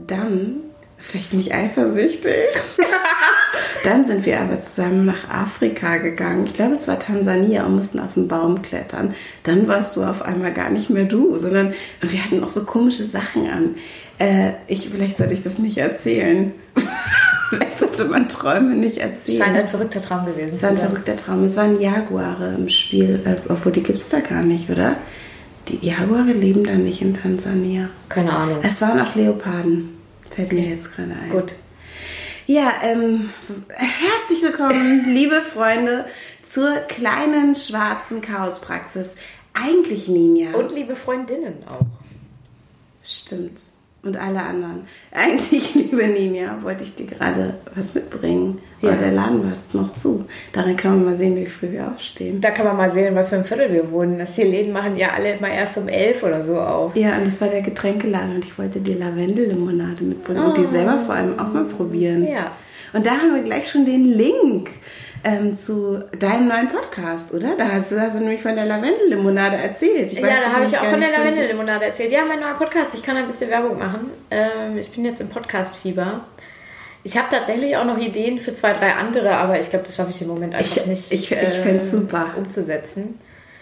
Und dann, vielleicht bin ich eifersüchtig, dann sind wir aber zusammen nach Afrika gegangen. Ich glaube, es war Tansania und mussten auf den Baum klettern. Dann warst du auf einmal gar nicht mehr du, sondern und wir hatten auch so komische Sachen an. Vielleicht sollte ich das nicht erzählen. Vielleicht sollte man Träume nicht erzählen. Scheint ein verrückter Traum gewesen zu sein. Es war ein verrückter Traum. Es waren Jaguare im Spiel, obwohl die gibt es da gar nicht, oder? Die Jaguare leben da nicht in Tansania. Keine Ahnung. Es waren auch Leoparden. Fällt mir jetzt gerade ein. Gut. Ja, herzlich willkommen, liebe Freunde, zur kleinen schwarzen Chaospraxis. Eigentlich Ninja. Und liebe Freundinnen auch. Stimmt. Und alle anderen. Eigentlich, liebe Ninja, wollte ich dir gerade was mitbringen. Aber der Laden war noch zu. Daran kann man mal sehen, wie früh wir aufstehen. Da kann man mal sehen, was für ein Viertel wir wohnen. Die Läden machen ja alle immer erst um 11 oder so auf. Ja, und das war der Getränkeladen und ich wollte dir Lavendellimonade mitbringen und die selber vor allem auch mal probieren. Ja. Und da haben wir gleich schon den Link zu deinem neuen Podcast, oder? Da hast du nämlich von der Lavendellimonade erzählt. Da habe ich auch von der Lavendellimonade erzählt. Ja, mein neuer Podcast. Ich kann ein bisschen Werbung machen. Ich bin jetzt im Podcast-Fieber. Ich habe tatsächlich auch noch Ideen für 2, 3 andere, aber ich glaube, das schaffe ich im Moment einfach nicht ich fände es super umzusetzen.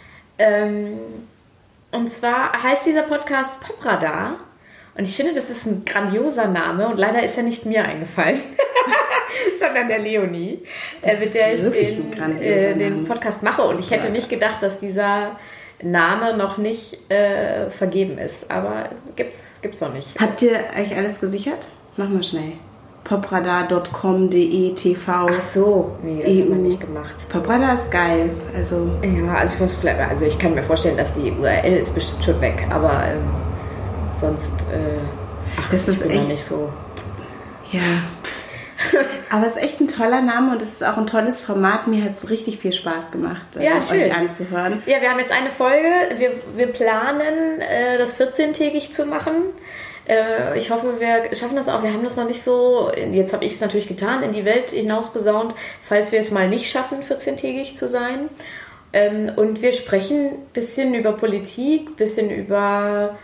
Und zwar heißt dieser Podcast Popradar. Und ich finde, das ist ein grandioser Name und leider ist er nicht mir eingefallen, sondern der Leonie, mit der ich den Podcast mache. Und ich hätte nicht gedacht, dass dieser Name noch nicht vergeben ist. Aber gibt's noch nicht. Habt ihr euch alles gesichert? Mach mal schnell. popradar.com.de TV. Ach so, nee, das haben wir nicht gemacht. Popradar ist geil. Ich kann mir vorstellen, dass die URL ist bestimmt schon weg, aber sonst das ist echt nicht so. Ja. Aber es ist echt ein toller Name und es ist auch ein tolles Format. Mir hat es richtig viel Spaß gemacht, euch anzuhören. Ja, wir haben jetzt eine Folge. Wir planen, das 14-tägig zu machen. Ich hoffe, wir schaffen das auch. Wir haben das noch nicht so, jetzt habe ich es natürlich getan, in die Welt hinaus posaunt, falls wir es mal nicht schaffen, 14-tägig zu sein. Und wir sprechen ein bisschen über Politik, ein bisschen über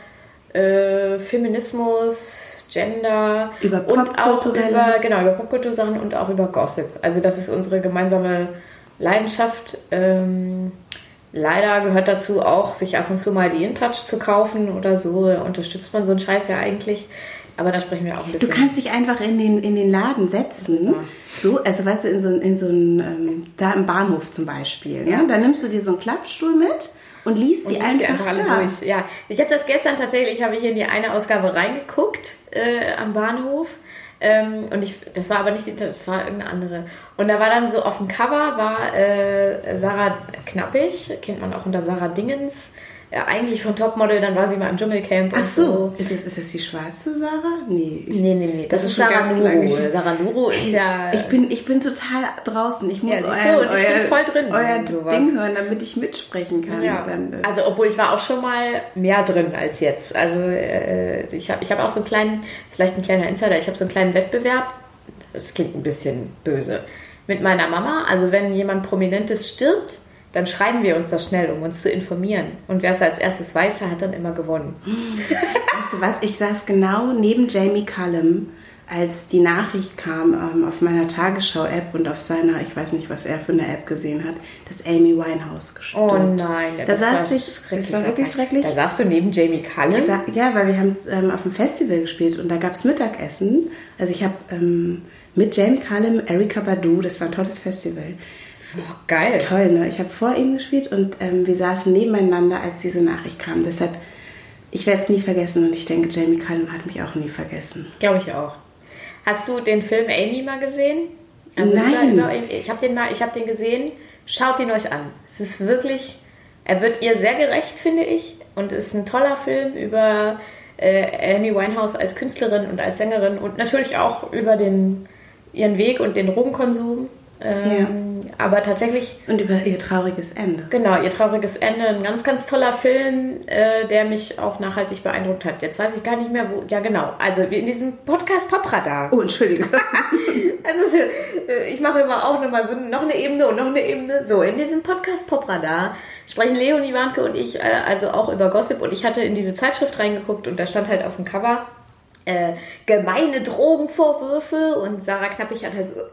Feminismus, Gender über und auch über Popkultursachen und auch über Gossip. Also das ist unsere gemeinsame Leidenschaft. Leider gehört dazu auch, sich ab und zu mal die InTouch zu kaufen oder so. Da unterstützt man so einen Scheiß ja eigentlich. Aber da sprechen wir auch ein bisschen. Du kannst dich einfach in den Laden setzen. Ja. So, also weißt du, in so einen, da im Bahnhof zum Beispiel. Ja. Ne? Da nimmst du dir so einen Klappstuhl mit und liest sie einfach alle durch. Ja. Ich habe das gestern tatsächlich, habe ich in die eine Ausgabe reingeguckt am Bahnhof. Das war aber nicht die, das war irgendeine andere. Und da war dann so auf dem Cover war Sarah Knappig, kennt man auch unter Sarah Dingens, eigentlich von Topmodel, dann war sie mal im Dschungelcamp. Ach so. Ist das die schwarze Sarah? Nee. Das ist Sarah Nuru. Sarah Nuru ist ja... Ich bin total draußen. Ich muss ich bin voll drin. Euer Ding hören, damit ich mitsprechen kann. Ja. Also, obwohl ich war auch schon mal mehr drin als jetzt. Also, ich hab auch so einen kleinen, vielleicht ein kleiner Insider, ich habe so einen kleinen Wettbewerb, das klingt ein bisschen böse, mit meiner Mama. Also, wenn jemand Prominentes stirbt, dann schreiben wir uns das schnell, um uns zu informieren. Und wer es als erstes weiß, der hat dann immer gewonnen. Weißt du was, ich saß genau neben Jamie Cullum, als die Nachricht kam auf meiner Tagesschau-App und auf seiner, ich weiß nicht, was er für eine App gesehen hat, dass Amy Winehouse gestorben ist. Oh nein, das war wirklich schrecklich. Da saßt du neben Jamie Cullum? Ja, weil wir haben auf dem Festival gespielt und da gab es Mittagessen. Also ich habe mit Jamie Cullum, Erykah Badu, das war ein tolles Festival. Oh, geil. Toll, ne? Ich habe vor ihm gespielt und wir saßen nebeneinander, als diese Nachricht kam. Deshalb, ich werde es nie vergessen und ich denke, Jamie Cullum hat mich auch nie vergessen. Glaube ich auch. Hast du den Film Amy mal gesehen? Also nein. Ich habe den gesehen. Schaut ihn euch an. Es ist wirklich, er wird ihr sehr gerecht, finde ich. Und es ist ein toller Film über Amy Winehouse als Künstlerin und als Sängerin und natürlich auch über ihren Weg und den Drogenkonsum. Aber tatsächlich... Und über ihr trauriges Ende. Genau, ihr trauriges Ende. Ein ganz, ganz toller Film, der mich auch nachhaltig beeindruckt hat. Jetzt weiß ich gar nicht mehr, wo... Ja, genau. Also in diesem Podcast Popradar. Oh, Entschuldigung. Also ich mache immer auch nochmal so noch eine Ebene und noch eine Ebene. So, in diesem Podcast Popradar sprechen Leonie Warnke und ich also auch über Gossip. Und ich hatte in diese Zeitschrift reingeguckt und da stand halt auf dem Cover gemeine Drogenvorwürfe und Sarah Knappig hat halt so...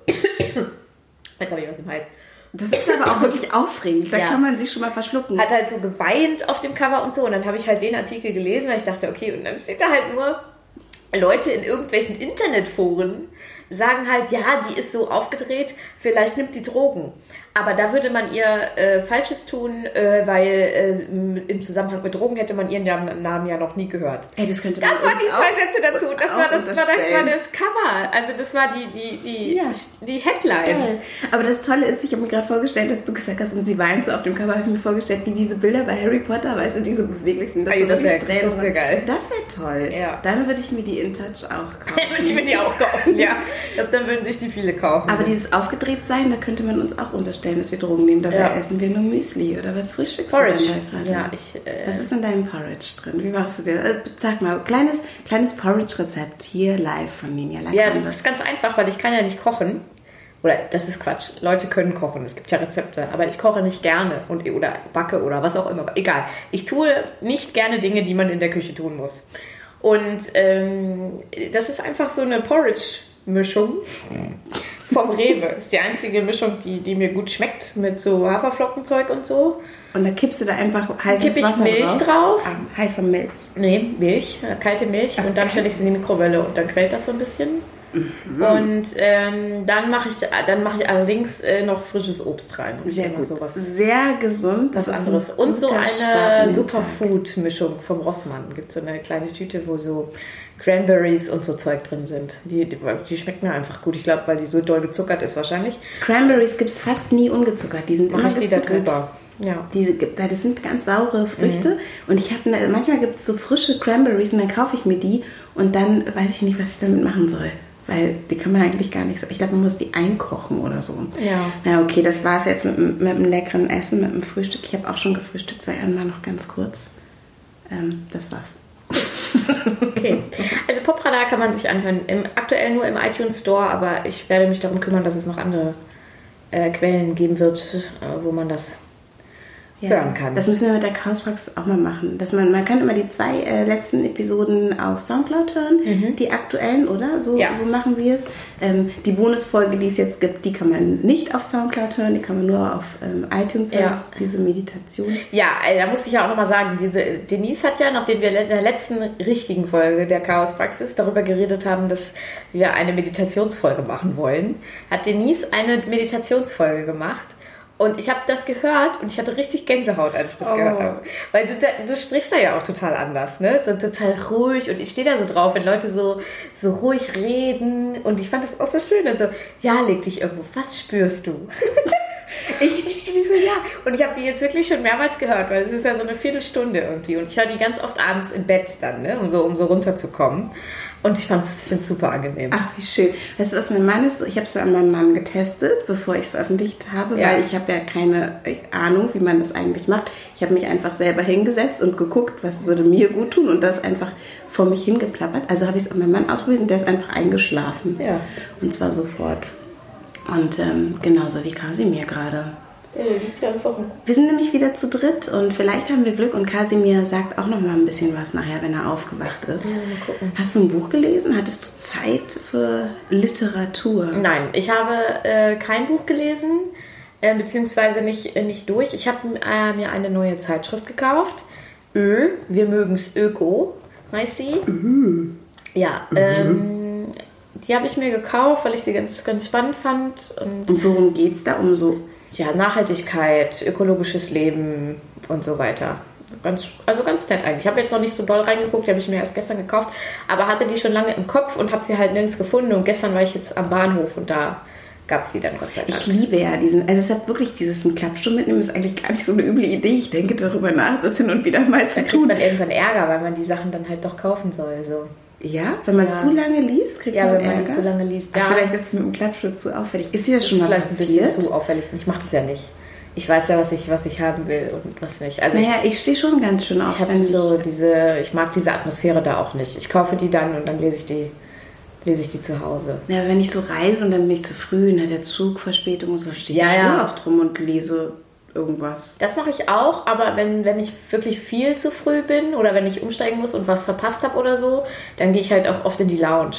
Jetzt habe ich was im Hals. Das ist aber auch wirklich aufregend. Da kann man sich schon mal verschlucken. Hat halt so geweint auf dem Cover und so. Und dann habe ich halt den Artikel gelesen, weil ich dachte, okay, und dann steht da halt nur, Leute in irgendwelchen Internetforen sagen halt, ja, die ist so aufgedreht, vielleicht nimmt die Drogen. Aber da würde man ihr Falsches tun, weil im Zusammenhang mit Drogen hätte man ihren Namen ja noch nie gehört. Ey, das waren die 2 Sätze dazu. Das war das Cover. Also das war die Headline. Geil. Aber das Tolle ist, ich habe mir gerade vorgestellt, dass du gesagt hast, und sie weint so auf dem Cover, habe ich mir vorgestellt, wie diese Bilder bei Harry Potter, weißt du, die so beweglich sind. Das wäre geil. Das wäre toll. Ja. Dann würde ich mir die InTouch auch kaufen. Dann würde ich mir die auch kaufen, ja. Ich glaube, dann würden sich die viele kaufen. Aber dieses Aufgedrehtsein, da könnte man uns auch unterstellen, dass wir Drogen nehmen. Dabei essen wir nur Müsli. Oder was frühstückst Porridge. du denn da gerade? Ja, was ist in deinem Porridge drin? Wie machst du dir? Sag mal, kleines Porridge-Rezept hier live von Ninja. Ja, das ist ganz einfach, weil ich kann ja nicht kochen. Oder das ist Quatsch. Leute können kochen. Es gibt ja Rezepte. Aber ich koche nicht gerne. Oder backe oder was auch immer. Egal. Ich tue nicht gerne Dinge, die man in der Küche tun muss. Und das ist einfach so eine Porridge-Mischung vom Rewe. Das ist die einzige Mischung, die mir gut schmeckt. Mit so Haferflockenzeug und so. Und da kippst du da einfach heißes Wasser Milch drauf. Heißer Milch. Nee, Milch, kalte Milch. Okay. Und dann stelle ich sie in die Mikrowelle und dann quält das so ein bisschen. Mhm. Und dann mache ich allerdings noch frisches Obst rein. Sehr gut. Sowas. Sehr gesund. Das anderes. Und so eine Superfood-Mischung vom Rossmann. Es gibt so eine kleine Tüte, wo so Cranberries und so Zeug drin sind. Die schmeckt mir einfach gut. Ich glaube, weil die so doll gezuckert ist wahrscheinlich. Cranberries gibt es fast nie ungezuckert. Die sind immer gezuckert. Mache ich die da drüber. Ja. Das sind ganz saure Früchte und ich habe manchmal gibt es so frische Cranberries und dann kaufe ich mir die und dann weiß ich nicht, was ich damit machen soll, weil die kann man eigentlich gar nicht so, ich glaube, man muss die einkochen oder so. Ja. Na okay, das war es jetzt mit einem leckeren Essen, mit einem Frühstück. Ich habe auch schon gefrühstückt, weil einmal noch ganz kurz. Das war's. Okay, also Popradar kann man sich anhören, aktuell nur im iTunes Store, aber ich werde mich darum kümmern, dass es noch andere Quellen geben wird, wo man das hören kann. Das müssen wir mit der Chaospraxis auch mal machen. Dass man kann immer die 2 letzten Episoden auf Soundcloud hören, die aktuellen, oder? So machen wir es. Die Bonusfolge, die es jetzt gibt, die kann man nicht auf Soundcloud hören, die kann man nur auf iTunes hören, diese Meditation. Ja, da muss ich ja auch nochmal sagen, Denise hat ja, nachdem wir in der letzten richtigen Folge der Chaospraxis darüber geredet haben, dass wir eine Meditationsfolge machen wollen, hat Denise eine Meditationsfolge gemacht. Und ich habe das gehört und ich hatte richtig Gänsehaut, als ich das gehört habe. Weil du sprichst da ja auch total anders, ne? So total ruhig. Und ich stehe da so drauf, wenn Leute so ruhig reden. Und ich fand das auch so schön. Und so, ja, leg dich irgendwo. Was spürst du? Ich so, ja. Und ich habe die jetzt wirklich schon mehrmals gehört, weil es ist ja so eine Viertelstunde irgendwie. Und ich höre die ganz oft abends im Bett dann, ne? Um so runterzukommen. Und ich finde es super angenehm. Ach, wie schön. Weißt du, was mein Mann ist? Ich habe es an meinem Mann getestet, bevor ich es veröffentlicht habe, weil ich habe ja keine Ahnung, wie man das eigentlich macht. Ich habe mich einfach selber hingesetzt und geguckt, was würde mir gut tun und das einfach vor mich hingeplappert. Also habe ich es an meinem Mann ausprobiert und der ist einfach eingeschlafen. Ja. Und zwar sofort. Und genauso wie Kasimir gerade. Ja, der liegt ja einfach. Wir sind nämlich wieder zu dritt und vielleicht haben wir Glück und Kasimir sagt auch noch mal ein bisschen was nachher, wenn er aufgewacht ist. Ja, mal gucken. Hast du ein Buch gelesen? Hattest du Zeit für Literatur? Nein, ich habe kein Buch gelesen, beziehungsweise nicht durch. Ich habe mir eine neue Zeitschrift gekauft. Wir mögen's Öko, heißt sie. Ja, die habe ich mir gekauft, weil ich sie ganz, ganz spannend fand. Und worum geht's da? Um so... Ja, Nachhaltigkeit, ökologisches Leben und so weiter. Ganz nett eigentlich. Ich habe jetzt noch nicht so doll reingeguckt, die habe ich mir erst gestern gekauft, aber hatte die schon lange im Kopf und habe sie halt nirgends gefunden. Und gestern war ich jetzt am Bahnhof und da gab es sie dann Gott sei Dank. Ich liebe ja es hat wirklich einen Klappstuhl mitnehmen, ist eigentlich gar nicht so eine üble Idee. Ich denke darüber nach, das hin und wieder mal zu tun. Da kriegt man irgendwann Ärger, weil man die Sachen dann halt doch kaufen soll. So. Ja, wenn man zu lange liest, kriegt man Ärger. Ja, wenn man die zu lange liest. Ja. Vielleicht ist es mit dem Klappstuhl zu auffällig. Ist dir das schon mal vielleicht passiert? Ein bisschen zu auffällig. Ich mache das ja nicht. Ich weiß ja, was ich haben will und was nicht. Also ich stehe schon ganz schön auf. Ich mag diese Atmosphäre da auch nicht. Ich kaufe die dann und dann lese ich die zu Hause. Ja, wenn ich so reise und dann bin ich zu früh, der Zug Verspätung und so, stehe ich schon oft rum und lese irgendwas. Das mache ich auch, aber wenn ich wirklich viel zu früh bin oder wenn ich umsteigen muss und was verpasst habe oder so, dann gehe ich halt auch oft in die Lounge.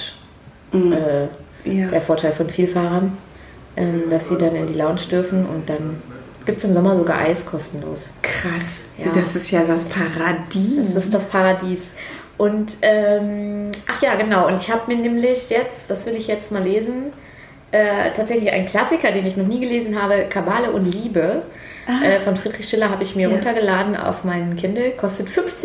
Der Vorteil von Vielfahrern, dass sie dann in die Lounge dürfen und dann gibt es im Sommer sogar Eis kostenlos. Krass, ja. Das ist ja das Paradies. Das ist das Paradies. Und, ach ja, genau, und ich habe mir nämlich jetzt, das will ich jetzt mal lesen, tatsächlich einen Klassiker, den ich noch nie gelesen habe, Kabale und Liebe. Von Friedrich Schiller habe ich mir runtergeladen auf meinen Kindle. Kostet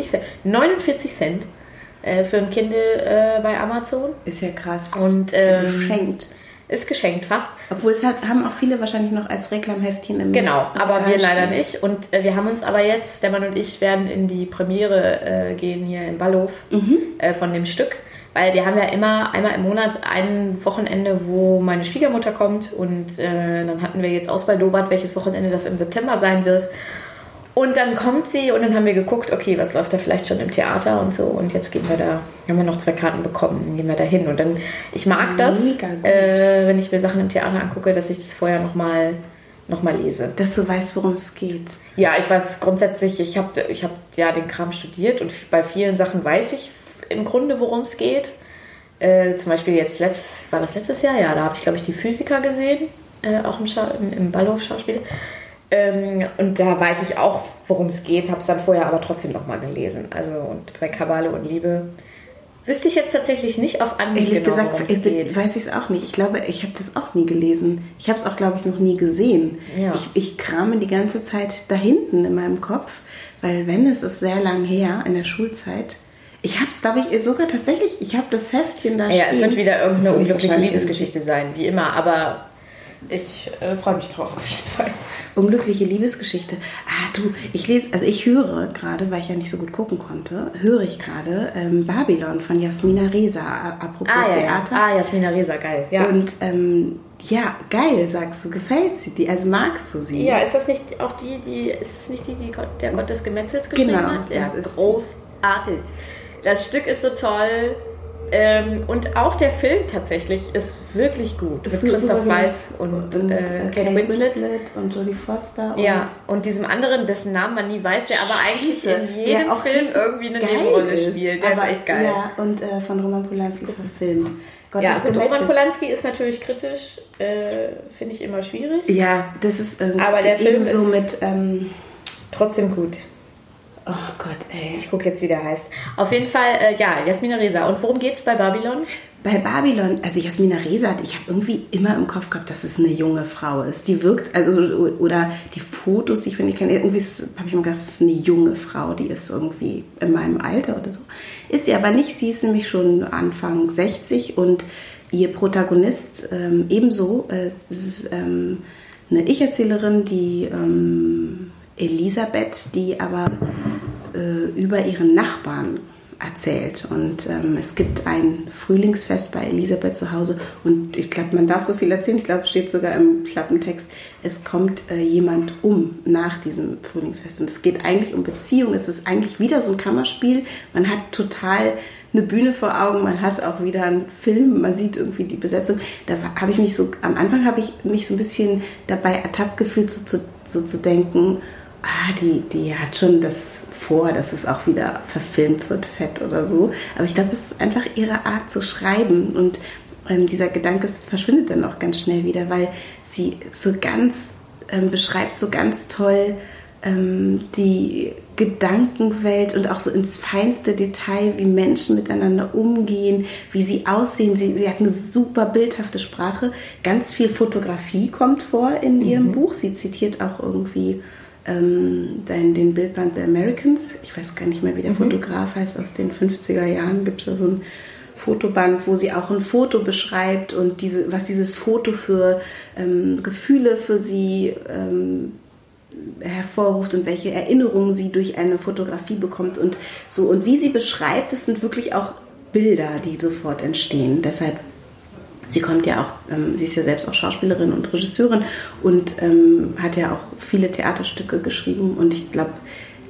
49 Cent für ein Kindle bei Amazon. Ist ja krass. Und geschenkt. Ist geschenkt fast. Obwohl haben auch viele wahrscheinlich noch als Reklamheftchen im Genau, aber wir leider nicht. Und wir haben uns aber jetzt, der Mann und ich, werden in die Premiere gehen hier in Ballow von dem Stück. Weil wir haben ja immer einmal im Monat ein Wochenende, wo meine Schwiegermutter kommt. Und dann hatten wir jetzt ausbaldobert, welches Wochenende das im September sein wird. Und dann kommt sie und dann haben wir geguckt, okay, was läuft da vielleicht schon im Theater und so. Und jetzt gehen wir da, haben wir noch 2 Karten bekommen, dann gehen wir da hin. Und dann, ich mag das, wenn ich mir Sachen im Theater angucke, dass ich das vorher noch mal lese. Dass du weißt, worum es geht. Ja, ich weiß grundsätzlich, ich hab ja den Kram studiert und bei vielen Sachen weiß ich im Grunde, worum es geht. Zum Beispiel war das letztes Jahr? Ja, da habe ich, glaube ich, die Physiker gesehen, auch im Ballow-Schauspiel. Und da weiß ich auch, worum es geht, habe es dann vorher aber trotzdem nochmal gelesen. Also, und bei Kabale und Liebe wüsste ich jetzt tatsächlich nicht auf Anhieb genau, worum es geht. Weiß ich es auch nicht. Ich glaube, ich habe das auch nie gelesen. Ich habe es auch, glaube ich, noch nie gesehen. Ja. Ich krame die ganze Zeit da hinten in meinem Kopf, weil es ist sehr lang her, in der Schulzeit. Ich habe es, glaube ich, sogar tatsächlich, ich habe das Heftchen da stehen. Ja, es wird wieder irgendeine unglückliche Liebesgeschichte sein, wie immer, aber ich freue mich drauf auf jeden Fall. Unglückliche Liebesgeschichte. Ich höre gerade, weil ich ja nicht so gut gucken konnte, Babylon von Jasmina Reza, apropos Theater. Ja. Jasmina Reza, geil. Ja. Und geil, sagst du, gefällt sie dir? Also magst du sie? Ja, ist das nicht auch die der Gott des Gemetzels geschrieben hat? Ja, großartig. Das Stück ist so toll. Und auch der Film tatsächlich ist wirklich gut. Mit Christoph Waltz und Kate Winslet und Jodie Foster. Und diesem anderen, dessen Namen man nie weiß, der aber eigentlich in jedem Film irgendwie eine Nebenrolle spielt. Der ist echt geil. Ja, und von Roman Polanski verfilmt. Roman Polanski ist natürlich kritisch, finde ich immer schwierig. Ja, das ist aber der Film ist so mit trotzdem gut. Oh Gott, ey. Ich gucke jetzt, wie der heißt. Auf jeden Fall, Jasmina Reza. Und worum geht's bei Babylon? Bei Babylon, also Jasmina Reza, ich habe irgendwie immer im Kopf gehabt, dass es eine junge Frau ist. Die wirkt, oder die Fotos, die ich kenne, irgendwie habe ich immer gedacht, das ist eine junge Frau, die ist irgendwie in meinem Alter oder so. Ist sie aber nicht, sie ist nämlich schon Anfang 60 und ihr Protagonist ebenso. Es ist eine Ich-Erzählerin, die Elisabeth, die aber über ihren Nachbarn erzählt. Und es gibt ein Frühlingsfest bei Elisabeth zu Hause und ich glaube, man darf so viel erzählen, ich glaube, es steht sogar im Klappentext, es kommt jemand nach diesem Frühlingsfest und es geht eigentlich um Beziehung, es ist eigentlich wieder so ein Kammerspiel, man hat total eine Bühne vor Augen, man hat auch wieder einen Film, man sieht irgendwie die Besetzung. Am Anfang habe ich mich so ein bisschen dabei ertappt gefühlt, so zu denken, die hat schon das vor, dass es auch wieder verfilmt wird, fett oder so. Aber ich glaube, es ist einfach ihre Art zu schreiben und dieser Gedanke verschwindet dann auch ganz schnell wieder, weil sie so ganz beschreibt so ganz toll die Gedankenwelt und auch so ins feinste Detail, wie Menschen miteinander umgehen, wie sie aussehen. Sie hat eine super bildhafte Sprache. Ganz viel Fotografie kommt vor in ihrem Buch. Sie zitiert auch irgendwie den Bildband The Americans. Ich weiß gar nicht mehr, wie der Fotograf heißt, aus den 50er Jahren gibt es da so ein Fotoband, wo sie auch ein Foto beschreibt und was dieses Foto für Gefühle für sie hervorruft und welche Erinnerungen sie durch eine Fotografie bekommt und so. Und wie sie beschreibt, das sind wirklich auch Bilder, die sofort entstehen. Deshalb, sie ist ja selbst auch Schauspielerin und Regisseurin und hat ja auch viele Theaterstücke geschrieben und ich glaube,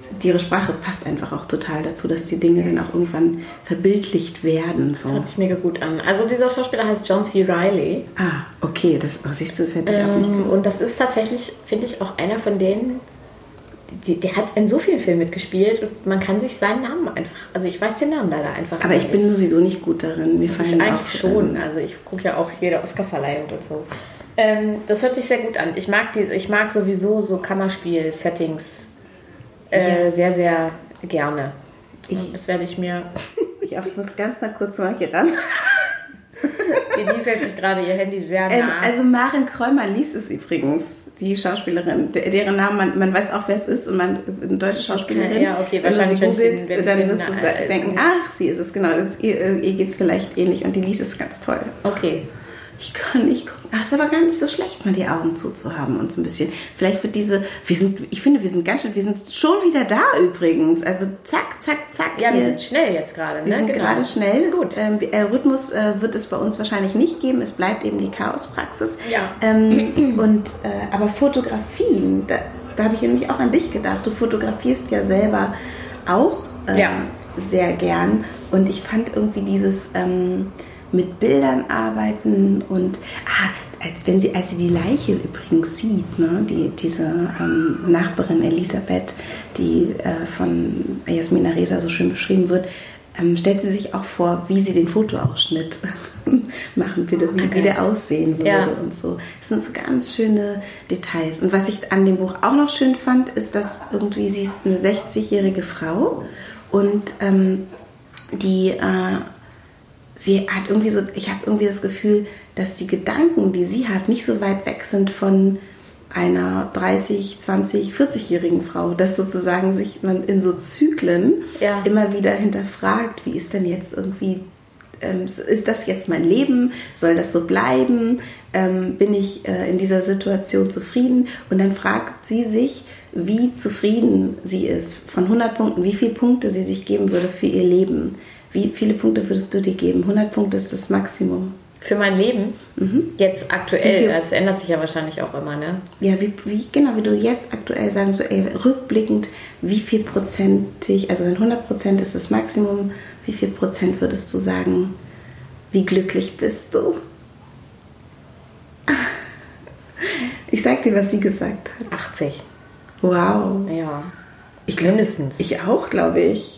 ihre Sprache passt einfach auch total dazu, dass die Dinge dann auch irgendwann verbildlicht werden. So. Das hört sich mega gut an. Also dieser Schauspieler heißt John C. Reilly. Ah, okay, siehst du, das hätte ich auch nicht gewusst. Und das ist tatsächlich, finde ich, auch einer von denen, der hat in so vielen Filmen mitgespielt und man kann sich seinen Namen einfach, also ich weiß den Namen leider einfach aber ich bin sowieso nicht gut darin. Mir fallen eigentlich auch, schon, also ich gucke ja auch jede Oscarverleihung und so. Das hört sich sehr gut an. Ich mag sowieso so Kammerspiel-Settings sehr, sehr gerne. Das werde ich mir... Ich muss ganz kurz mal hier ran. Die setzt sich gerade ihr Handy sehr nah. Also Maren Kräumer liest es übrigens, die Schauspielerin, deren Namen, man weiß auch, wer es ist, und eine deutsche Schauspielerin. Ja, okay, wahrscheinlich, wenn dann wirst du denken, ach, sie ist es, genau, ihr geht es vielleicht ähnlich, und die liest es ganz toll. Okay. Ich kann nicht gucken. Ach, ist aber gar nicht so schlecht, mal die Augen zuzuhaben und so ein bisschen. Vielleicht wird wir sind schon wieder da übrigens. Also zack, zack, zack. Ja, wir sind schnell jetzt gerade. Ne? Wir sind gerade schnell. Ist gut. Rhythmus wird es bei uns wahrscheinlich nicht geben. Es bleibt eben die Chaospraxis. Ja. Aber Fotografien, da habe ich nämlich auch an dich gedacht. Du fotografierst ja selber auch sehr gern. Und ich fand irgendwie dieses... mit Bildern arbeiten und als sie die Leiche übrigens sieht, ne, diese Nachbarin Elisabeth, die von Jasmina Reza so schön beschrieben wird, stellt sie sich auch vor, wie sie den Fotoausschnitt machen würde, wie der aussehen würde und so. Das sind so ganz schöne Details. Und was ich an dem Buch auch noch schön fand, ist, dass irgendwie sie ist eine 60-jährige Frau und sie hat irgendwie so, ich habe irgendwie das Gefühl, dass die Gedanken, die sie hat, nicht so weit weg sind von einer 30, 20, 40-jährigen Frau, dass sozusagen sich man in so Zyklen immer wieder hinterfragt, wie ist denn jetzt irgendwie, ist das jetzt mein Leben, soll das so bleiben, bin ich in dieser Situation zufrieden? Und dann fragt sie sich, wie zufrieden sie ist von 100 Punkten, wie viele Punkte sie sich geben würde für ihr Leben. Wie viele Punkte würdest du dir geben? 100 Punkte ist das Maximum. Für mein Leben? Mhm. Jetzt aktuell, das ändert sich ja wahrscheinlich auch immer, ne? Ja, wie du jetzt aktuell sagst, rückblickend, wie viel prozentig, also wenn 100% ist das Maximum, wie viel Prozent würdest du sagen, wie glücklich bist du? Ich sag dir, was sie gesagt hat. 80. Wow. Ja. Mindestens. Ich auch, glaube ich.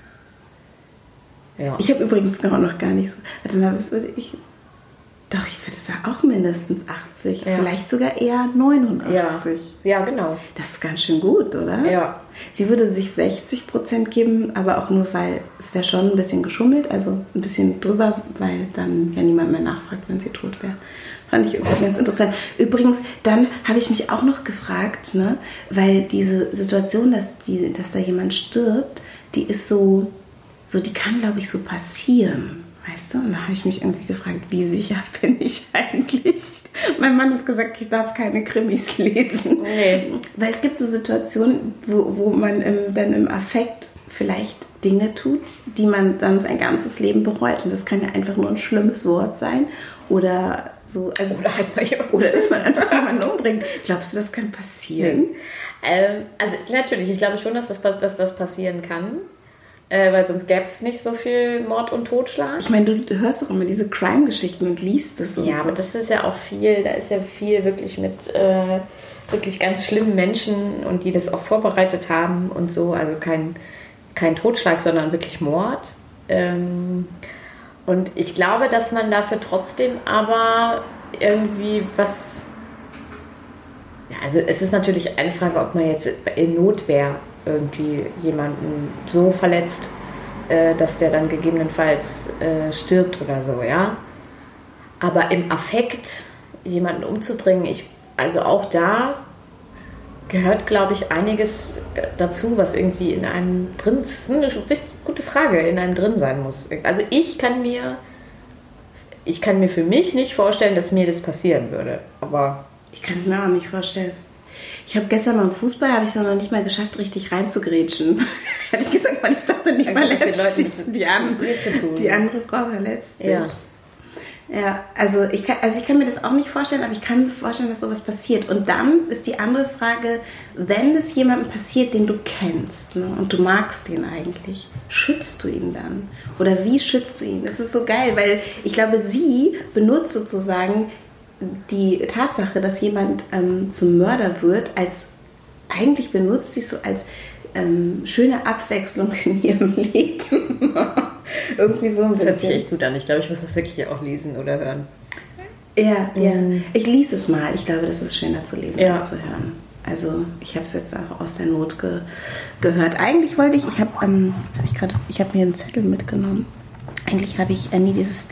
Ja. Ich habe übrigens noch gar nicht so... Warte mal, was würde ich... Doch, ich würde sagen auch mindestens 80. Ja. Vielleicht sogar eher 89. Ja, genau. Das ist ganz schön gut, oder? Ja. Sie würde sich 60% geben, aber auch nur, weil es wäre schon ein bisschen geschummelt, also ein bisschen drüber, weil dann ja niemand mehr nachfragt, wenn sie tot wäre. Fand ich irgendwie ganz interessant. Übrigens, dann habe ich mich auch noch gefragt, ne, weil diese Situation, dass da jemand stirbt, die ist so die kann, glaube ich, so passieren, weißt du? Und da habe ich mich irgendwie gefragt, wie sicher bin ich eigentlich? Mein Mann hat gesagt, ich darf keine Krimis lesen. Nee. Weil es gibt so Situationen, wo man dann im Affekt vielleicht Dinge tut, die man dann sein ganzes Leben bereut. Und das kann ja einfach nur ein schlimmes Wort sein. Oder so. Also, oder dass man einfach jemanden umbringt. Glaubst du, das kann passieren? Also natürlich, ich glaube schon, dass das passieren kann. Weil sonst gäbe es nicht so viel Mord und Totschlag. Ich meine, du hörst doch immer diese Crime-Geschichten und liest das. Ja, aber das ist ja auch viel, da ist ja viel wirklich mit wirklich ganz schlimmen Menschen und die das auch vorbereitet haben und so. Also kein Totschlag, sondern wirklich Mord. Und ich glaube, dass man dafür trotzdem aber irgendwie was... Ja, also es ist natürlich eine Frage, ob man jetzt in Notwehr irgendwie jemanden so verletzt, dass der dann gegebenenfalls stirbt oder so, ja. Aber im Affekt jemanden umzubringen, also auch da gehört, glaube ich, einiges dazu, was irgendwie in einem drin, das ist eine richtig gute Frage, in einem drin sein muss. Also ich kann mir für mich nicht vorstellen, dass mir das passieren würde, aber... Ich kann es mir auch nicht vorstellen. Ich habe gestern beim Fußball, habe ich es noch nicht mal geschafft, richtig reinzugrätschen. Hätte ich gesagt, weil ich dachte nicht, verletzt sich. Die andere Frau verletzt sich. Ja. Ja, also ich kann mir das auch nicht vorstellen, aber ich kann mir vorstellen, dass sowas passiert. Und dann ist die andere Frage, wenn es jemandem passiert, den du kennst, ne, und du magst den eigentlich, schützt du ihn dann? Oder wie schützt du ihn? Das ist so geil, weil ich glaube, sie benutzt sozusagen die Tatsache, dass jemand zum Mörder wird, eigentlich benutzt sie es so als schöne Abwechslung in ihrem Leben. Irgendwie so ein bisschen. Das hört sich echt gut an. Ich glaube, ich muss das wirklich auch lesen oder hören. Ja. Ich lese es mal. Ich glaube, das ist schöner zu lesen als zu hören. Also ich habe es jetzt auch aus der Not gehört. Eigentlich wollte ich habe mir einen Zettel mitgenommen. Eigentlich habe ich dieses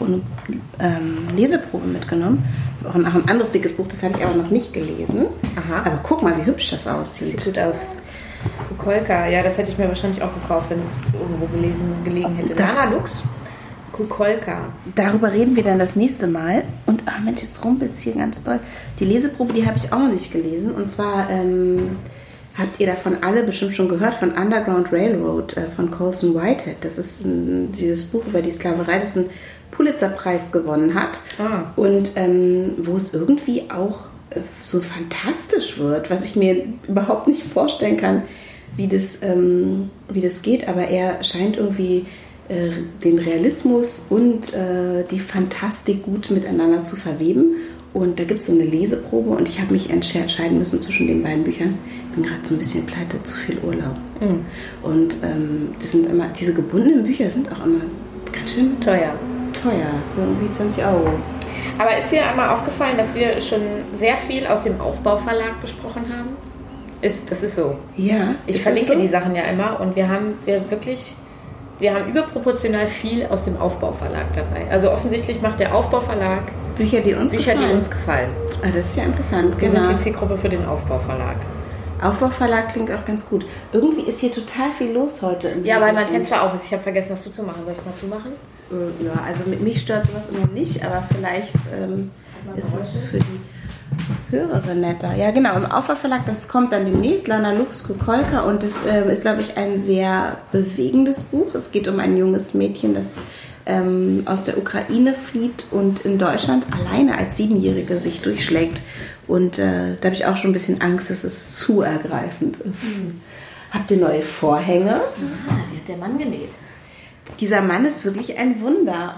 Leseprobe mitgenommen. Auch noch ein anderes dickes Buch, das habe ich aber noch nicht gelesen. Aha. Aber guck mal, wie hübsch das aussieht. Sieht gut aus. Kukolka, ja, das hätte ich mir wahrscheinlich auch gekauft, wenn es irgendwo gelegen hätte. Nana Lux, Kukolka. Darüber reden wir dann das nächste Mal. Und, Mensch, jetzt rumpelt es hier ganz doll. Die Leseprobe, die habe ich auch noch nicht gelesen. Und zwar habt ihr davon alle bestimmt schon gehört, von Underground Railroad von Colson Whitehead. Das ist dieses Buch über die Sklaverei, das einen Pulitzerpreis gewonnen hat. Und wo es irgendwie auch so fantastisch wird, was ich mir überhaupt nicht vorstellen kann, wie das geht, aber er scheint irgendwie den Realismus und die Fantastik gut miteinander zu verweben. Und da gibt es so eine Leseprobe und ich habe mich entscheiden müssen zwischen den beiden Büchern. Ich bin gerade so ein bisschen pleite, zu viel Urlaub. Und das sind immer, diese gebundenen Bücher sind auch immer ganz schön teuer, so irgendwie 20 Euro. Aber ist dir einmal aufgefallen, dass wir schon sehr viel aus dem Aufbauverlag besprochen haben? Das ist so. Ja. Ich verlinke die Sachen ja immer und wir haben überproportional viel aus dem Aufbauverlag dabei. Also offensichtlich macht der Aufbauverlag Bücher, die uns gefallen. Ah, das ist ja interessant. Wir sind die Zielgruppe für den Aufbauverlag. Aufbauverlag klingt auch ganz gut. Irgendwie ist hier total viel los heute. Ja, weil mein Fenster auf ist. Ich habe vergessen, das zuzumachen. Soll ich es mal zumachen? Ja, also mich stört sowas immer nicht, aber vielleicht ist es für die Hörerin netter. Ja, genau, im Aufbauverlag, das kommt dann demnächst, Nana Lux, Kukolka, und das ist, glaube ich, ein sehr bewegendes Buch. Es geht um ein junges Mädchen, das aus der Ukraine flieht und in Deutschland alleine als 7-Jährige sich durchschlägt. Und da habe ich auch schon ein bisschen Angst, dass es zu ergreifend ist. Habt ihr neue Vorhänge? Ja, die hat der Mann genäht. Dieser Mann ist wirklich ein Wunder.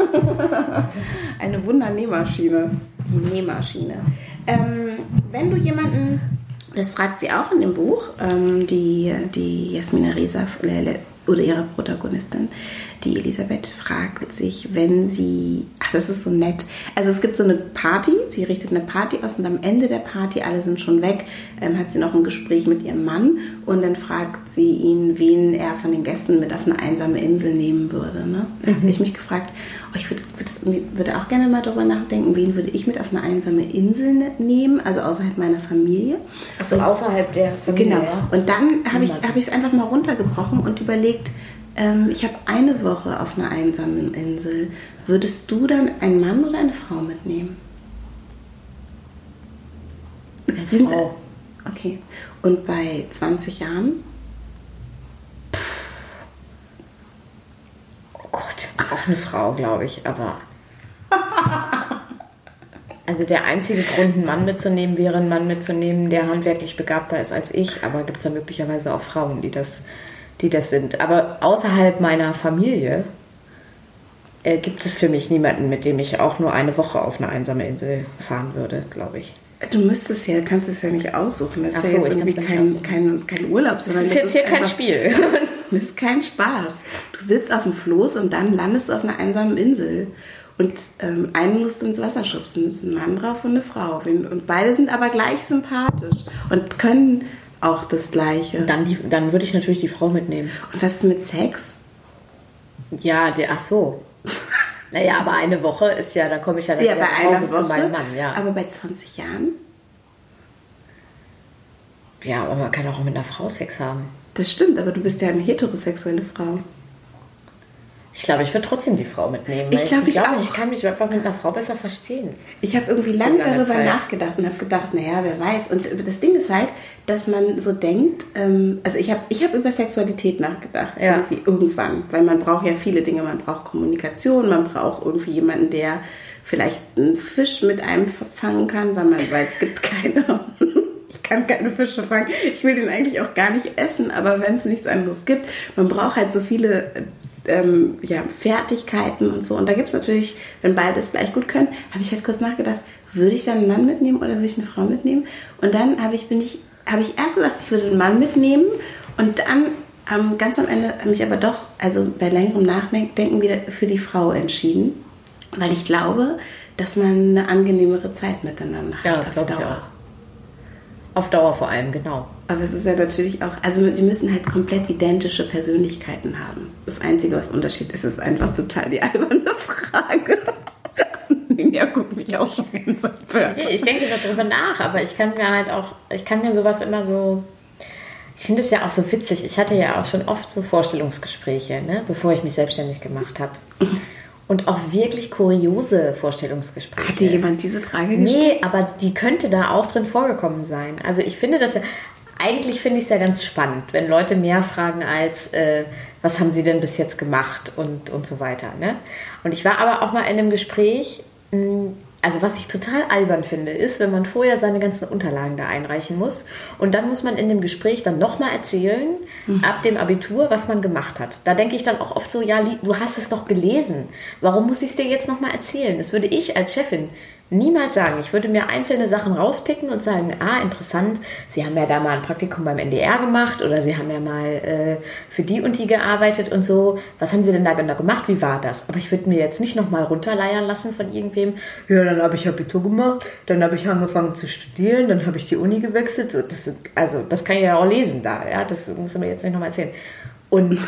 Eine Wundernähmaschine. Die Nähmaschine. Wenn du jemanden, das fragt sie auch in dem Buch, die Jasmina Reza oder ihre Protagonistin, die Elisabeth, fragt sich, wenn sie, das ist so nett, also es gibt so eine Party, sie richtet eine Party aus und am Ende der Party, alle sind schon weg, hat sie noch ein Gespräch mit ihrem Mann und dann fragt sie ihn, wen er von den Gästen mit auf eine einsame Insel nehmen würde. Ne? Da habe ich mich gefragt, ich würde auch gerne mal darüber nachdenken, wen würde ich mit auf eine einsame Insel nehmen, also außerhalb meiner Familie. Achso, außerhalb der Familie. Genau, und dann habe ich es einfach mal runtergebrochen und überlegt, ich habe eine Woche auf einer einsamen Insel. Würdest du dann einen Mann oder eine Frau mitnehmen? Eine Frau. Okay. Und bei 20 Jahren? Oh Gott, auch eine Frau, glaube ich, aber... Also der einzige Grund, einen Mann mitzunehmen, wäre einen Mann mitzunehmen, der handwerklich begabter ist als ich. Aber gibt es da möglicherweise auch Frauen, die das sind. Aber außerhalb meiner Familie gibt es für mich niemanden, mit dem ich auch nur eine Woche auf eine einsame Insel fahren würde, glaube ich. Du kannst es ja nicht aussuchen. Das ist ja jetzt irgendwie kein Urlaub, sondern das ist jetzt hier kein Spiel. Das ist kein Spaß. Du sitzt auf dem Floß und dann landest du auf einer einsamen Insel. Und einen musst du ins Wasser schubsen. Das ist ein Mann drauf und eine Frau. Und beide sind aber gleich sympathisch und können auch das Gleiche. Dann würde ich natürlich die Frau mitnehmen. Und was ist mit Sex? Ja, ach so. Naja, aber eine Woche ist ja, da komme ich ja dann bei nach Hause zu meinem Mann. Ja. Aber bei 20 Jahren? Ja, aber man kann auch mit einer Frau Sex haben. Das stimmt, aber du bist ja eine heterosexuelle Frau. Ich glaube, ich würde trotzdem die Frau mitnehmen. Weil ich kann mich einfach mit einer Frau besser verstehen. Ich habe irgendwie lange darüber nachgedacht und habe gedacht, naja, wer weiß. Und das Ding ist halt, dass man so denkt, also ich hab über Sexualität nachgedacht, irgendwie irgendwann. Weil man braucht ja viele Dinge. Man braucht Kommunikation, man braucht irgendwie jemanden, der vielleicht einen Fisch mit einem fangen kann, weil es gibt keine... Ich kann keine Fische fangen. Ich will den eigentlich auch gar nicht essen, aber wenn es nichts anderes gibt, man braucht halt so viele Fertigkeiten und so. Und da gibt es natürlich, wenn beide es gleich gut können, habe ich halt kurz nachgedacht, würde ich dann einen Mann mitnehmen oder würde ich eine Frau mitnehmen? Und dann habe ich erst gedacht, ich würde einen Mann mitnehmen und dann ganz am Ende mich aber doch, also bei längerem Nachdenken wieder für die Frau entschieden, weil ich glaube, dass man eine angenehmere Zeit miteinander hat. Ja, das glaube ich auch. Auf Dauer vor allem, genau. Aber es ist ja natürlich auch, also sie müssen halt komplett identische Persönlichkeiten haben. Das Einzige, was Unterschied ist, ist einfach total die alberne Frage. Ja, guck mich auch schon ganz empört. Ich denke darüber nach, aber ich kann mir sowas immer so, ich finde es ja auch so witzig. Ich hatte ja auch schon oft so Vorstellungsgespräche, ne, bevor ich mich selbstständig gemacht habe. Und auch wirklich kuriose Vorstellungsgespräche. Hat dir jemand diese Frage gestellt? Nee, aber die könnte da auch drin vorgekommen sein. Also ich finde das ja, eigentlich finde ich es ja ganz spannend, wenn Leute mehr fragen als, was haben sie denn bis jetzt gemacht und so weiter. Ne? Und ich war aber auch mal in einem Gespräch, also was ich total albern finde, ist, wenn man vorher seine ganzen Unterlagen da einreichen muss und dann muss man in dem Gespräch dann nochmal erzählen, ab dem Abitur, was man gemacht hat. Da denke ich dann auch oft so, ja, du hast es doch gelesen. Warum muss ich es dir jetzt nochmal erzählen? Das würde ich als Chefin niemals sagen. Ich würde mir einzelne Sachen rauspicken und sagen, interessant, Sie haben ja da mal ein Praktikum beim NDR gemacht oder Sie haben ja mal für die und die gearbeitet und so. Was haben Sie denn da genau gemacht? Wie war das? Aber ich würde mir jetzt nicht nochmal runterleiern lassen von irgendwem. Ja, dann habe ich Abitur gemacht, dann habe ich angefangen zu studieren, dann habe ich die Uni gewechselt. So, das kann ich ja auch lesen da. Ja? Das muss ich mir jetzt nicht nochmal erzählen. Und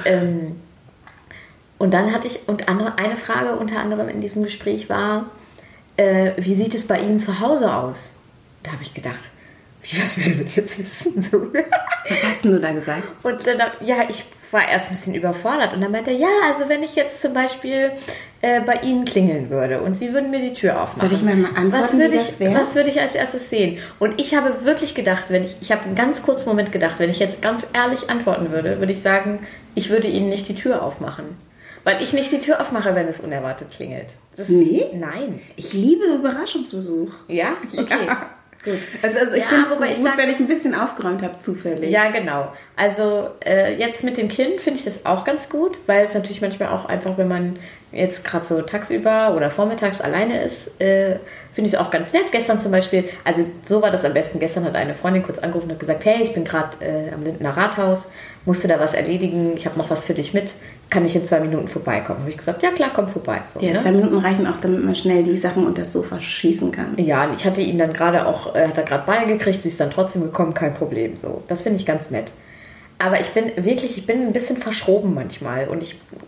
dann hatte ich, eine Frage unter anderem in diesem Gespräch war, wie sieht es bei Ihnen zu Hause aus? Da habe ich gedacht, was will ich jetzt wissen? So. Was hast du da gesagt? Und dann, ich war erst ein bisschen überfordert. Und dann meinte er, also wenn ich jetzt zum Beispiel bei Ihnen klingeln würde und Sie würden mir die Tür aufmachen. Soll ich mal antworten, was würde ich als erstes sehen? Und ich habe wirklich gedacht, ich habe einen ganz kurzen Moment gedacht, wenn ich jetzt ganz ehrlich antworten würde, würde ich sagen, ich würde Ihnen nicht die Tür aufmachen. Weil ich nicht die Tür aufmache, wenn es unerwartet klingelt. Nee? Nein. Ich liebe Überraschungsbesuch. Ja? Okay. Ja. Gut. Also ich finde es gut, wenn ich ein bisschen aufgeräumt habe, zufällig. Ja, genau. Also jetzt mit dem Kind finde ich das auch ganz gut, weil es natürlich manchmal auch einfach, wenn man jetzt gerade so tagsüber oder vormittags alleine ist, finde ich es auch ganz nett. Gestern zum Beispiel, also so war das am besten. Gestern hat eine Freundin kurz angerufen und hat gesagt, hey, ich bin gerade am Lindener Rathaus, musste da was erledigen, ich habe noch was für dich mit, kann ich in 2 Minuten vorbeikommen? Habe ich gesagt, ja klar, komm vorbei. So, ja, 2 Minuten reichen auch, damit man schnell die Sachen unter das Sofa schießen kann. Ja, und ich hatte ihn dann gerade auch, hat er gerade beigekriegt, sie ist dann trotzdem gekommen, kein Problem. So, das finde ich ganz nett. Aber ich bin ein bisschen verschroben manchmal und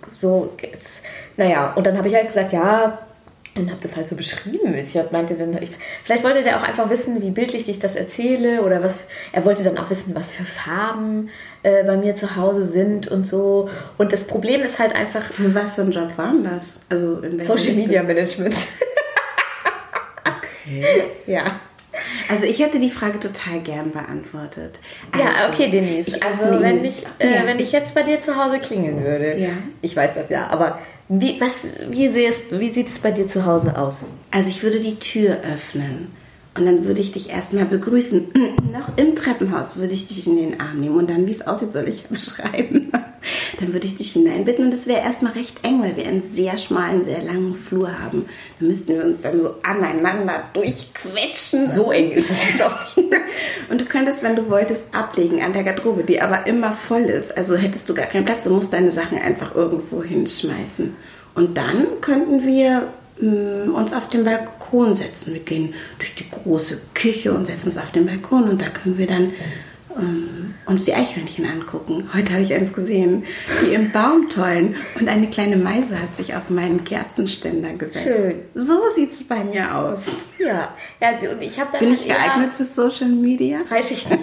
und dann habe ich halt gesagt, und habe das halt so beschrieben. Vielleicht wollte der auch einfach wissen, wie bildlich ich das erzähle oder was. Er wollte dann auch wissen, was für Farben bei mir zu Hause sind und so. Und das Problem ist halt einfach. Für was für ein Job war denn das? Also in Social Media Management. Okay. Ja. Also ich hätte die Frage total gern beantwortet. Also, ja, okay, Denise. Also wenn ich jetzt bei dir zu Hause klingeln würde, ich weiß das ja, aber wie sieht es bei dir zu Hause aus? Also ich würde die Tür öffnen und dann würde ich dich erstmal begrüßen. Noch im Treppenhaus würde ich dich in den Arm nehmen und dann, wie es aussieht, soll ich beschreiben. Dann würde ich dich hineinbitten und es wäre erstmal recht eng, weil wir einen sehr schmalen, sehr langen Flur haben. Dann müssten wir uns dann so aneinander durchquetschen. So eng ist es jetzt auch nicht. Und du könntest, wenn du wolltest, ablegen an der Garderobe, die aber immer voll ist. Also hättest du gar keinen Platz, du musst deine Sachen einfach irgendwo hinschmeißen. Und dann könnten wir uns auf den Balkon setzen. Wir gehen durch die große Küche und setzen uns auf den Balkon und da können wir dann uns die Eichhörnchen angucken. Heute habe ich eins gesehen, die im Baum tollen und eine kleine Meise hat sich auf meinen Kerzenständer gesetzt. Schön. So sieht es bei mir aus. Ja, also und ich habe dann Bin ich geeignet für Social Media? Weiß ich nicht.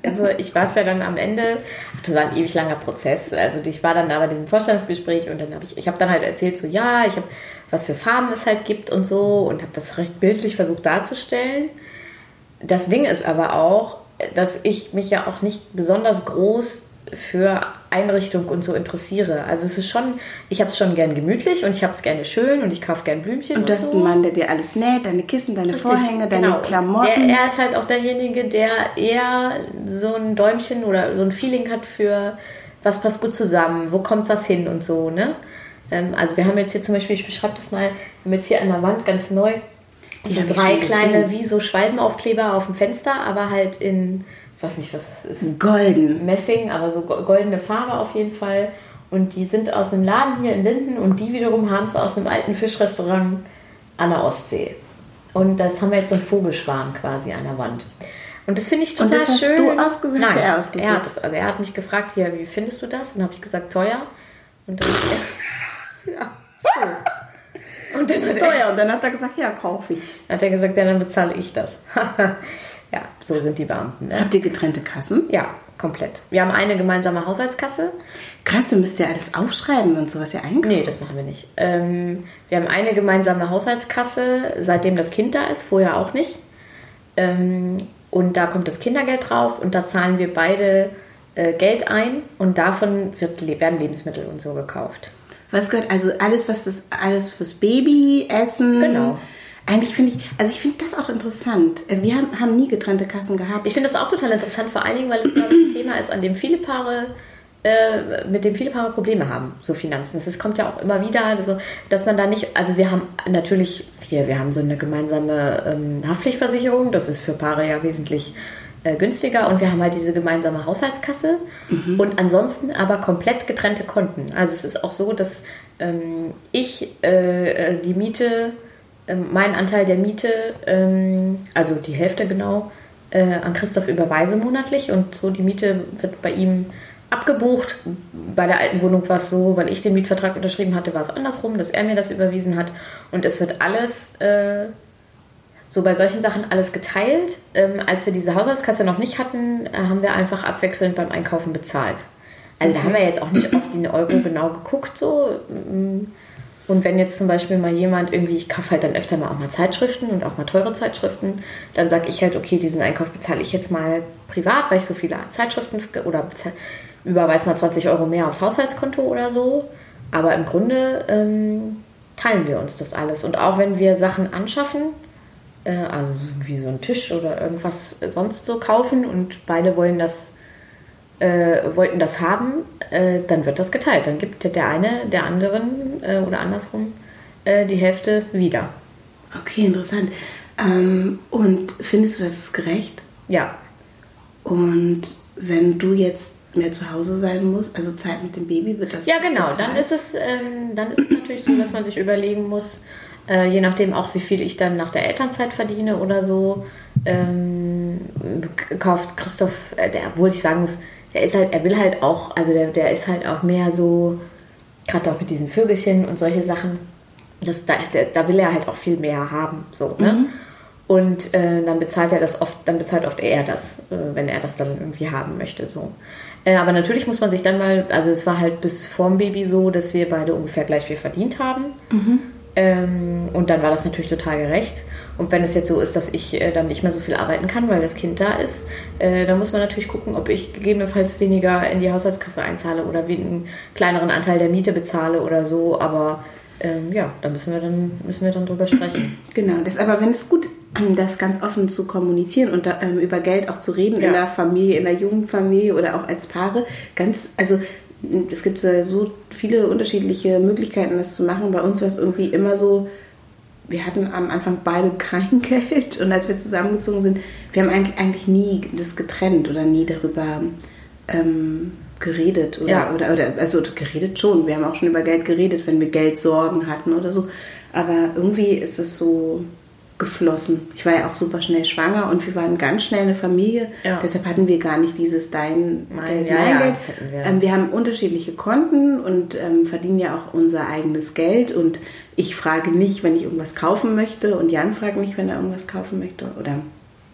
Also ich war es ja dann am Ende, das war ein ewig langer Prozess, also ich war dann da bei diesem Vorstellungsgespräch und dann ich habe dann halt erzählt so, ja, ich habe, was für Farben es halt gibt und so und habe das recht bildlich versucht darzustellen. Das Ding ist aber auch, dass ich mich ja auch nicht besonders groß für Einrichtung und so interessiere. Also es ist schon, ich habe es schon gern gemütlich und ich habe es gerne schön und ich kaufe gern Blümchen und das ist ein Mann, der dir alles näht, deine Kissen, deine Vorhänge, deine Klamotten. Er ist halt auch derjenige, der eher so ein Däumchen oder so ein Feeling hat für, was passt gut zusammen, wo kommt was hin und so, ne? Also wir haben jetzt hier zum Beispiel, ich beschreibe das mal, wir haben jetzt hier an der Wand ganz neu so 3 kleine, wie so Schwalbenaufkleber auf dem Fenster, aber halt in, ich weiß nicht, was das ist. Golden. Messing, aber so goldene Farbe auf jeden Fall. Und die sind aus einem Laden hier in Linden und die wiederum haben es aus einem alten Fischrestaurant an der Ostsee. Und das haben wir jetzt so einen Vogelschwarm quasi an der Wand. Und das finde ich total schön. Und das hast du ausgesucht? Nein, er ausgesucht? Er hat mich gefragt, hier, wie findest du das? Und dann habe ich gesagt, teuer. Und dann ja, so. Und dann teuer. Und dann hat er gesagt, ja, kaufe ich. Dann hat er gesagt, ja, dann bezahle ich das. Ja, so sind die Beamten. Ne? Habt ihr getrennte Kassen? Ja, komplett. Wir haben eine gemeinsame Haushaltskasse. Krass, du müsst ja alles aufschreiben und sowas ja einkaufen. Nee, das machen wir nicht. Wir haben eine gemeinsame Haushaltskasse, seitdem das Kind da ist, vorher auch nicht. Und da kommt das Kindergeld drauf und da zahlen wir beide Geld ein und davon werden Lebensmittel und so gekauft. Was gehört, also alles fürs Baby, Essen? Genau. Eigentlich finde ich das auch interessant. Wir haben nie getrennte Kassen gehabt. Ich finde das auch total interessant, vor allen Dingen, weil es, glaube ich, ein Thema ist, mit dem viele Paare Probleme haben, so Finanzen. Es kommt ja auch immer wieder, also, dass man da nicht, also wir haben natürlich, wir haben so eine gemeinsame Haftpflichtversicherung, das ist für Paare ja wesentlich günstiger und wir haben halt diese gemeinsame Haushaltskasse und ansonsten aber komplett getrennte Konten. Also es ist auch so, dass ich die Miete, meinen Anteil der Miete, also die Hälfte genau, an Christoph überweise monatlich und so die Miete wird bei ihm abgebucht. Bei der alten Wohnung war es so, weil ich den Mietvertrag unterschrieben hatte, war es andersrum, dass er mir das überwiesen hat und es wird alles so bei solchen Sachen alles geteilt. Als wir diese Haushaltskasse noch nicht hatten, haben wir einfach abwechselnd beim Einkaufen bezahlt. Also da haben wir jetzt auch nicht auf den Euro genau geguckt so. Und wenn jetzt zum Beispiel mal jemand irgendwie, ich kaufe halt dann öfter mal auch mal Zeitschriften und auch mal teure Zeitschriften, dann sage ich halt, okay, diesen Einkauf bezahle ich jetzt mal privat, weil ich so viele Zeitschriften oder überweise mal 20 Euro mehr aufs Haushaltskonto oder so. Aber im Grunde teilen wir uns das alles. Und auch wenn wir Sachen anschaffen, also irgendwie so einen Tisch oder irgendwas sonst so kaufen und beide wollten das haben, dann wird das geteilt. Dann gibt der eine der anderen oder andersrum die Hälfte wieder. Okay, interessant. Und findest du, das ist gerecht? Ja. Und wenn du jetzt mehr zu Hause sein musst, also Zeit mit dem Baby, wird das ja, genau. bezahlt? Dann ist es natürlich so, dass man sich überlegen muss, je nachdem auch, wie viel ich dann nach der Elternzeit verdiene oder so, kauft Christoph, obwohl ich sagen muss, er will halt auch, also der ist halt auch mehr so, gerade auch mit diesen Vögelchen und solche Sachen, da will er halt auch viel mehr haben, so, ne? Und dann bezahlt oft er das, wenn er das dann irgendwie haben möchte, so. Aber natürlich muss man sich dann mal, also es war halt bis vorm Baby so, dass wir beide ungefähr gleich viel verdient haben. Und dann war das natürlich total gerecht. Und wenn es jetzt so ist, dass ich dann nicht mehr so viel arbeiten kann, weil das Kind da ist, dann muss man natürlich gucken, ob ich gegebenenfalls weniger in die Haushaltskasse einzahle oder einen kleineren Anteil der Miete bezahle oder so. Aber ja, da müssen wir dann drüber sprechen. Genau, aber wenn es gut, das ganz offen zu kommunizieren und über Geld auch zu reden, in der Familie, in der jungen Familie oder auch als Paare, es gibt so viele unterschiedliche Möglichkeiten, das zu machen. Bei uns war es irgendwie immer so, wir hatten am Anfang beide kein Geld und als wir zusammengezogen sind, wir haben eigentlich nie das getrennt oder nie darüber geredet oder also geredet schon. Wir haben auch schon über Geld geredet, wenn wir Geldsorgen hatten oder so. Aber irgendwie ist es so geflossen. Ich war ja auch super schnell schwanger und wir waren ganz schnell eine Familie. Ja. Deshalb hatten wir gar nicht dieses dein Geld, mein Geld. Das hatten wir. Wir haben unterschiedliche Konten und verdienen ja auch unser eigenes Geld. Und ich frage nicht, wenn ich irgendwas kaufen möchte und Jan fragt mich, wenn er irgendwas kaufen möchte. Oder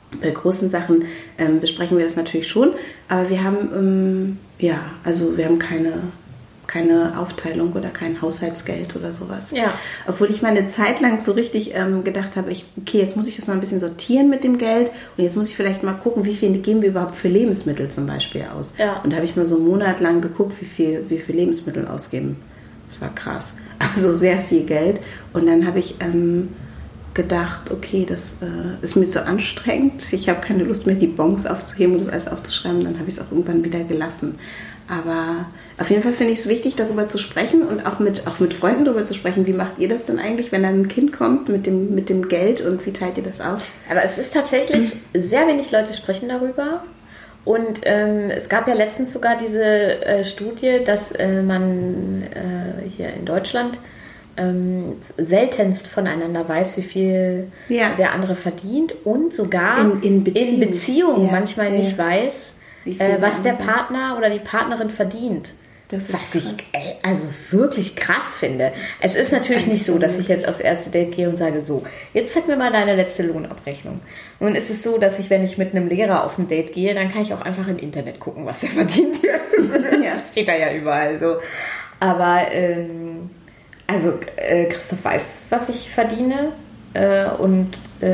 Bei großen Sachen besprechen wir das natürlich schon, aber wir haben, wir haben keine Aufteilung oder kein Haushaltsgeld oder sowas. Ja. Obwohl ich mal eine Zeit lang so richtig gedacht habe, jetzt muss ich das mal ein bisschen sortieren mit dem Geld und jetzt muss ich vielleicht mal gucken, wie viel geben wir überhaupt für Lebensmittel zum Beispiel aus. Ja. Und da habe ich mal so einen Monat lang geguckt, wie viel Lebensmittel ausgeben. Das war krass. Also sehr viel Geld. Und dann habe ich gedacht, okay, das ist mir so anstrengend. Ich habe keine Lust mehr, die Bons aufzuheben und das alles aufzuschreiben. Dann habe ich es auch irgendwann wieder gelassen. Aber auf jeden Fall finde ich es wichtig, darüber zu sprechen und auch mit Freunden darüber zu sprechen. Wie macht ihr das denn eigentlich, wenn dann ein Kind kommt mit dem Geld und wie teilt ihr das auf? Aber es ist tatsächlich, sehr wenig Leute sprechen darüber. Und es gab ja letztens sogar diese Studie, dass man hier in Deutschland seltenst voneinander weiß, wie viel der andere verdient und sogar in Beziehungen manchmal nicht weiß, was der Partner oder die Partnerin verdient. Was ich also wirklich krass finde. Es ist natürlich nicht so, dass ich jetzt aufs erste Date gehe und sage, so, jetzt zeig mir mal deine letzte Lohnabrechnung. Nun ist es so, dass wenn ich mit einem Lehrer auf ein Date gehe, dann kann ich auch einfach im Internet gucken, was der verdient. Das steht da ja überall so. Aber Christoph weiß, was ich verdiene und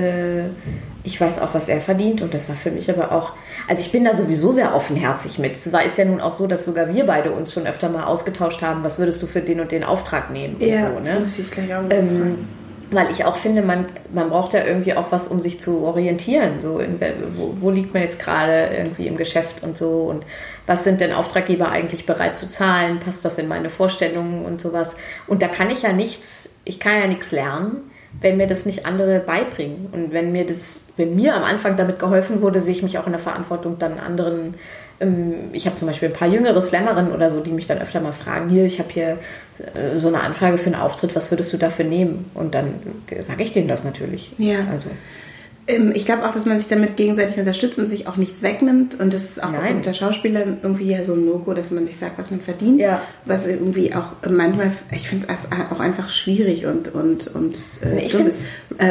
ich weiß auch, was er verdient und das war für mich aber auch, also ich bin da sowieso sehr offenherzig mit. Es ist ja nun auch so, dass sogar wir beide uns schon öfter mal ausgetauscht haben, was würdest du für den und den Auftrag nehmen und so, ne? Muss ich gleich auch mal sagen. Weil ich auch finde, man braucht ja irgendwie auch was, um sich zu orientieren. So wo liegt man jetzt gerade irgendwie im Geschäft und so und was sind denn Auftraggeber eigentlich bereit zu zahlen? Passt das in meine Vorstellungen und sowas? Und da kann ich ja nichts lernen, wenn mir das nicht andere beibringen. Und wenn mir am Anfang damit geholfen wurde, sehe ich mich auch in der Verantwortung, dann anderen. Ich habe zum Beispiel ein paar jüngere Slammerinnen oder so, die mich dann öfter mal fragen, ich habe hier so eine Anfrage für einen Auftritt, was würdest du dafür nehmen? Und dann sage ich denen das natürlich. Ja. Also. Ich glaube auch, dass man sich damit gegenseitig unterstützt und sich auch nichts wegnimmt. Und das ist auch unter Schauspielern irgendwie ja so ein No-Go, dass man sich sagt, was man verdient. Ja. Was irgendwie auch manchmal, ich finde es auch einfach schwierig und ich finde es...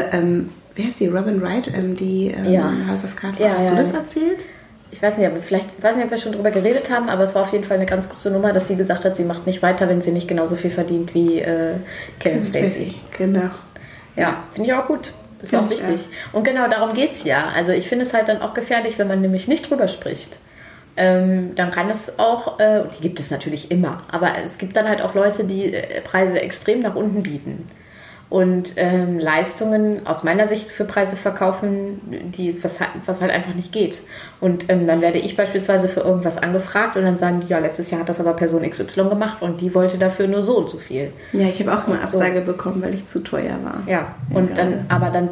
Wer ist die? Robin Wright, die House of Cards. Ja, hast du das erzählt? Ich weiß nicht, ob wir schon drüber geredet haben, aber es war auf jeden Fall eine ganz große Nummer, dass sie gesagt hat, sie macht nicht weiter, wenn sie nicht genauso viel verdient wie Kevin Spacey. Genau. Ja, finde ich auch gut. Ist auch wichtig. Ja. Und genau darum geht es ja. Also ich finde es halt dann auch gefährlich, wenn man nämlich nicht drüber spricht. Dann kann es auch, die gibt es natürlich immer, aber es gibt dann halt auch Leute, die Preise extrem nach unten bieten. Und Leistungen aus meiner Sicht für Preise verkaufen, was halt einfach nicht geht. Und dann werde ich beispielsweise für irgendwas angefragt und dann sagen die, ja, letztes Jahr hat das aber Person XY gemacht und die wollte dafür nur so und so viel. Ja, ich habe auch eine Absage bekommen, weil ich zu teuer war. Ja, und dann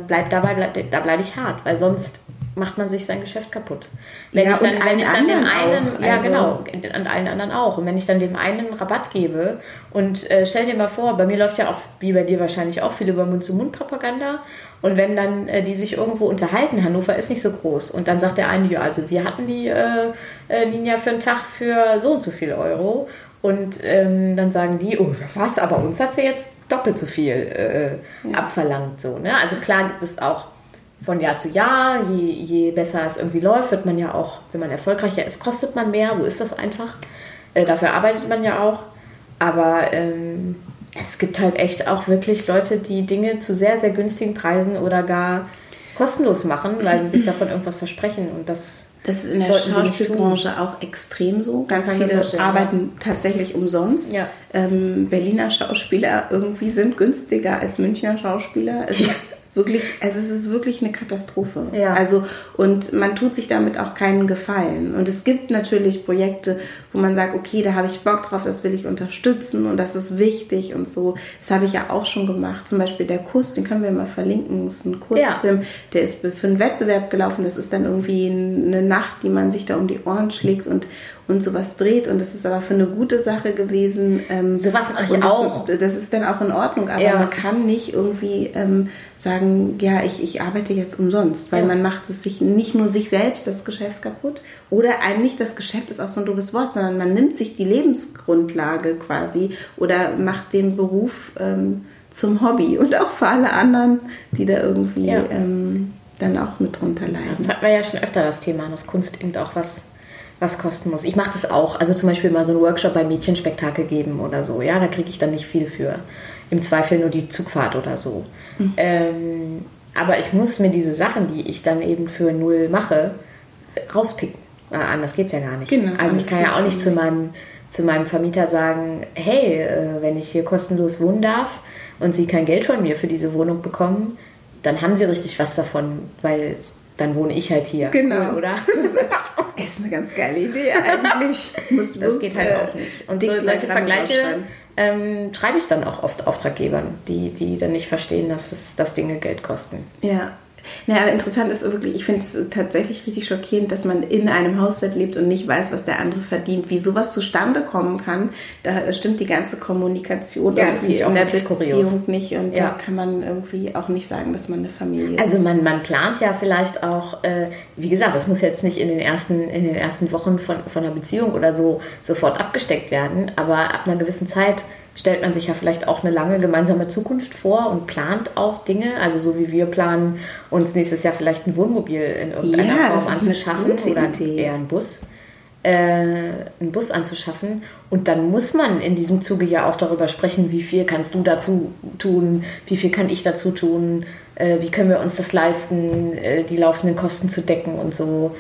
bleibe ich hart, weil sonst macht man sich sein Geschäft kaputt. Wenn ich dann dem einen, ja genau, und allen anderen auch. Und wenn ich dann dem einen Rabatt gebe und stell dir mal vor, bei mir läuft ja auch, wie bei dir wahrscheinlich auch, viel über Mund-zu-Mund-Propaganda. Und wenn dann die sich irgendwo unterhalten, Hannover ist nicht so groß, und dann sagt der eine, ja, also wir hatten die Ninja für einen Tag für so und so viel Euro. Und dann sagen die, oh, was, aber uns hat sie jetzt doppelt so viel abverlangt. So, ne? Also klar gibt es auch von Jahr zu Jahr, je besser es irgendwie läuft, wird man ja auch, wenn man erfolgreicher ist, kostet man mehr, so ist das einfach. Dafür arbeitet man ja auch. Aber es gibt halt echt auch wirklich Leute, die Dinge zu sehr, sehr günstigen Preisen oder gar kostenlos machen, weil sie sich davon irgendwas versprechen. Und das ist in der Schauspielbranche auch extrem so. Ganz viele arbeiten tatsächlich umsonst. Ja. Berliner Schauspieler irgendwie sind günstiger als Münchner Schauspieler. Es ist wirklich eine Katastrophe. Ja. Also, und man tut sich damit auch keinen Gefallen. Und es gibt natürlich Projekte, wo man sagt, okay, da habe ich Bock drauf, das will ich unterstützen und das ist wichtig und so. Das habe ich ja auch schon gemacht. Zum Beispiel der Kuss, den können wir mal verlinken. Das ist ein Kurzfilm, der ist für einen Wettbewerb gelaufen. Das ist dann irgendwie eine Nacht, die man sich da um die Ohren schlägt und sowas dreht. Und das ist aber für eine gute Sache gewesen. Sowas mache ich auch. Das ist dann auch in Ordnung. Aber man kann nicht irgendwie sagen, ja, ich arbeite jetzt umsonst. Weil man macht es sich nicht nur sich selbst das Geschäft kaputt. Oder eigentlich das Geschäft ist auch so ein doofes Wort, sondern man nimmt sich die Lebensgrundlage quasi oder macht den Beruf zum Hobby. Und auch für alle anderen, die da irgendwie dann auch mit drunter leiden. Das hatten wir ja schon öfter das Thema, dass Kunst eben auch was kosten muss. Ich mache das auch, also zum Beispiel mal so einen Workshop bei Mädchenspektakel geben oder so, ja, da kriege ich dann nicht viel für. Im Zweifel nur die Zugfahrt oder so. Aber ich muss mir diese Sachen, die ich dann eben für 0 mache, rauspicken. Anders geht's ja gar nicht. Genau, also ich kann ja auch nicht zu meinem Vermieter sagen, hey, wenn ich hier kostenlos wohnen darf und Sie kein Geld von mir für diese Wohnung bekommen, dann haben Sie richtig was davon, weil dann wohne ich halt hier. Genau. Cool, oder? Das ist eine ganz geile Idee eigentlich. Das geht halt auch nicht. Und solche Vergleiche schreibe ich dann auch oft Auftraggebern, die dann nicht verstehen, dass Dinge Geld kosten. Ja. Naja, aber interessant ist wirklich, ich finde es tatsächlich richtig schockierend, dass man in einem Haushalt lebt und nicht weiß, was der andere verdient. Wie sowas zustande kommen kann, da stimmt die ganze Kommunikation irgendwie in der Beziehung nicht. Und da kann man irgendwie auch nicht sagen, dass man eine Familie ist. Also man plant ja vielleicht auch, wie gesagt, das muss jetzt nicht in den ersten Wochen von einer Beziehung oder so sofort abgesteckt werden, aber ab einer gewissen Zeit stellt man sich ja vielleicht auch eine lange gemeinsame Zukunft vor und plant auch Dinge, also so wie wir planen, uns nächstes Jahr vielleicht ein Wohnmobil in irgendeiner Form anzuschaffen oder eher einen Bus anzuschaffen. Und dann muss man in diesem Zuge ja auch darüber sprechen, wie viel kannst du dazu tun, wie viel kann ich dazu tun, wie können wir uns das leisten, die laufenden Kosten zu decken und so.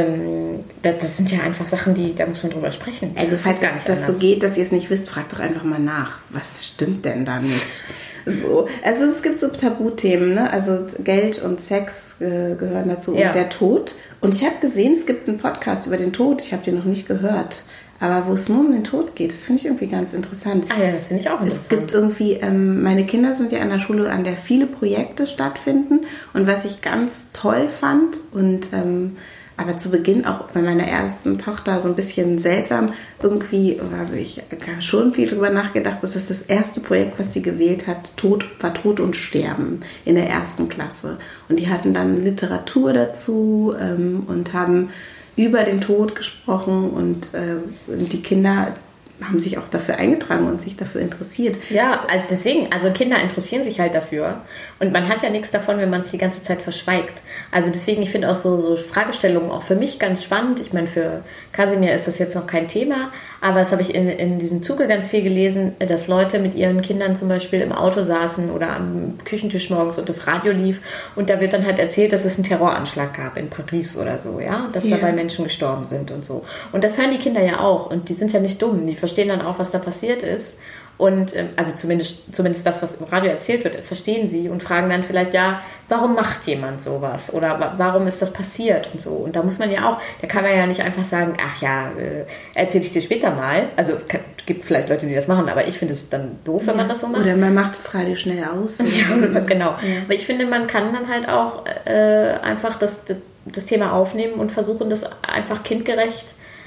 Das sind ja einfach Sachen, da muss man drüber sprechen. Also falls das so geht, dass ihr es nicht wisst, fragt doch einfach mal nach. Was stimmt denn da nicht? So, also es gibt so Tabuthemen, ne? Also Geld und Sex gehören dazu und der Tod. Und ich habe gesehen, es gibt einen Podcast über den Tod. Ich habe den noch nicht gehört. Aber wo es nur um den Tod geht, das finde ich irgendwie ganz interessant. Ah ja, das finde ich auch interessant. Es gibt irgendwie, meine Kinder sind ja an der Schule, an der viele Projekte stattfinden. Und was ich ganz toll fand und aber zu Beginn auch bei meiner ersten Tochter so ein bisschen seltsam, irgendwie habe ich schon viel drüber nachgedacht, das ist das erste Projekt, was sie gewählt hat, war Tod und Sterben in der 1. Klasse. Und die hatten dann Literatur dazu und haben über den Tod gesprochen und die Kinder haben sich auch dafür eingetragen und sich dafür interessiert. Ja, also deswegen, also Kinder interessieren sich halt dafür und man hat ja nichts davon, wenn man es die ganze Zeit verschweigt. Also deswegen, ich finde auch so Fragestellungen auch für mich ganz spannend. Ich meine, für Kasimir ist das jetzt noch kein Thema, aber das habe ich in diesem Zuge ganz viel gelesen, dass Leute mit ihren Kindern zum Beispiel im Auto saßen oder am Küchentisch morgens und das Radio lief und da wird dann halt erzählt, dass es einen Terroranschlag gab in Paris oder so, ja, dass dabei Menschen gestorben sind und so. Und das hören die Kinder ja auch und die sind ja nicht dumm, die verstehen dann auch, was da passiert ist. Und also zumindest das, was im Radio erzählt wird, verstehen sie und fragen dann vielleicht, ja, warum macht jemand sowas? Oder warum ist das passiert und so? Und da muss man ja auch, da kann man ja nicht einfach sagen, ach ja, erzähle ich dir später mal. Also gibt vielleicht Leute, die das machen, aber ich finde es dann doof, wenn man das so macht. Oder man macht das Radio schnell aus. Ja, genau. Ja. Aber ich finde, man kann dann halt auch einfach das Thema aufnehmen und versuchen, das einfach kindgerecht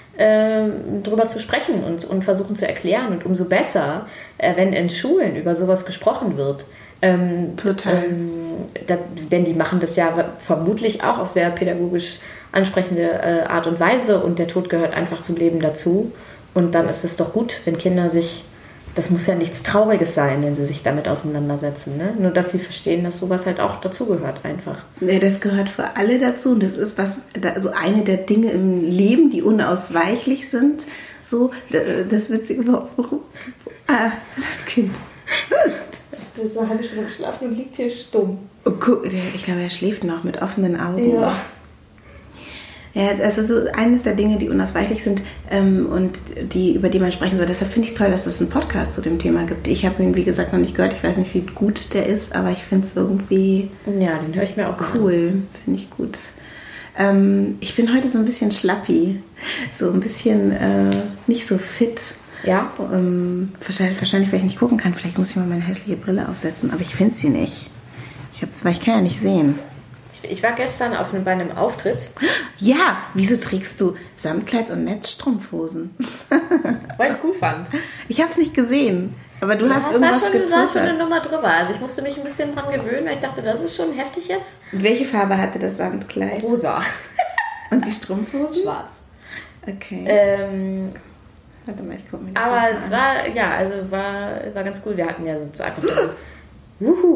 drüber zu sprechen und versuchen zu erklären. Und umso besser, wenn in Schulen über sowas gesprochen wird. Total. Denn die machen das ja vermutlich auch auf sehr pädagogisch ansprechende Art und Weise und der Tod gehört einfach zum Leben dazu. Und dann ist es doch gut, wenn Kinder das muss ja nichts Trauriges sein, wenn sie sich damit auseinandersetzen. Ne? Nur, dass sie verstehen, dass sowas halt auch dazugehört einfach. Nee, das gehört für alle dazu. Und das ist so eine der Dinge im Leben, die unausweichlich sind. So, das Witzige warum? Das Kind. Das ist eine halbe Stunde geschlafen und liegt hier stumm. Oh, ich glaube, er schläft noch mit offenen Augen. Ja. Ja, also so eines der Dinge, die unausweichlich sind und über die man sprechen soll. Deshalb finde ich es toll, dass es einen Podcast zu dem Thema gibt. Ich habe ihn, wie gesagt, noch nicht gehört. Ich weiß nicht, wie gut der ist, aber ich finde es irgendwie ja, den höre ich mir auch cool. Finde ich gut. Ich bin heute so ein bisschen schlappi. So ein bisschen nicht so fit. Ja. Wahrscheinlich, weil ich nicht gucken kann. Vielleicht muss ich mal meine hässliche Brille aufsetzen, aber ich finde sie nicht. Weil ich kann ja nicht sehen. Ich war gestern bei einem Auftritt. Ja, wieso trägst du Samtkleid und Netzstrumpfhosen? Weil ich es cool fand. Ich habe es nicht gesehen, aber du hast irgendwas getwittert. Da war schon eine Nummer drüber. Also ich musste mich ein bisschen dran gewöhnen, weil ich dachte, das ist schon heftig jetzt. Welche Farbe hatte das Samtkleid? Rosa. Und die Strumpfhosen? Schwarz. Okay. Warte mal, ich gucke mir das aber an. Es war, ja, also war ganz cool. Wir hatten ja so einfach so Wuhu.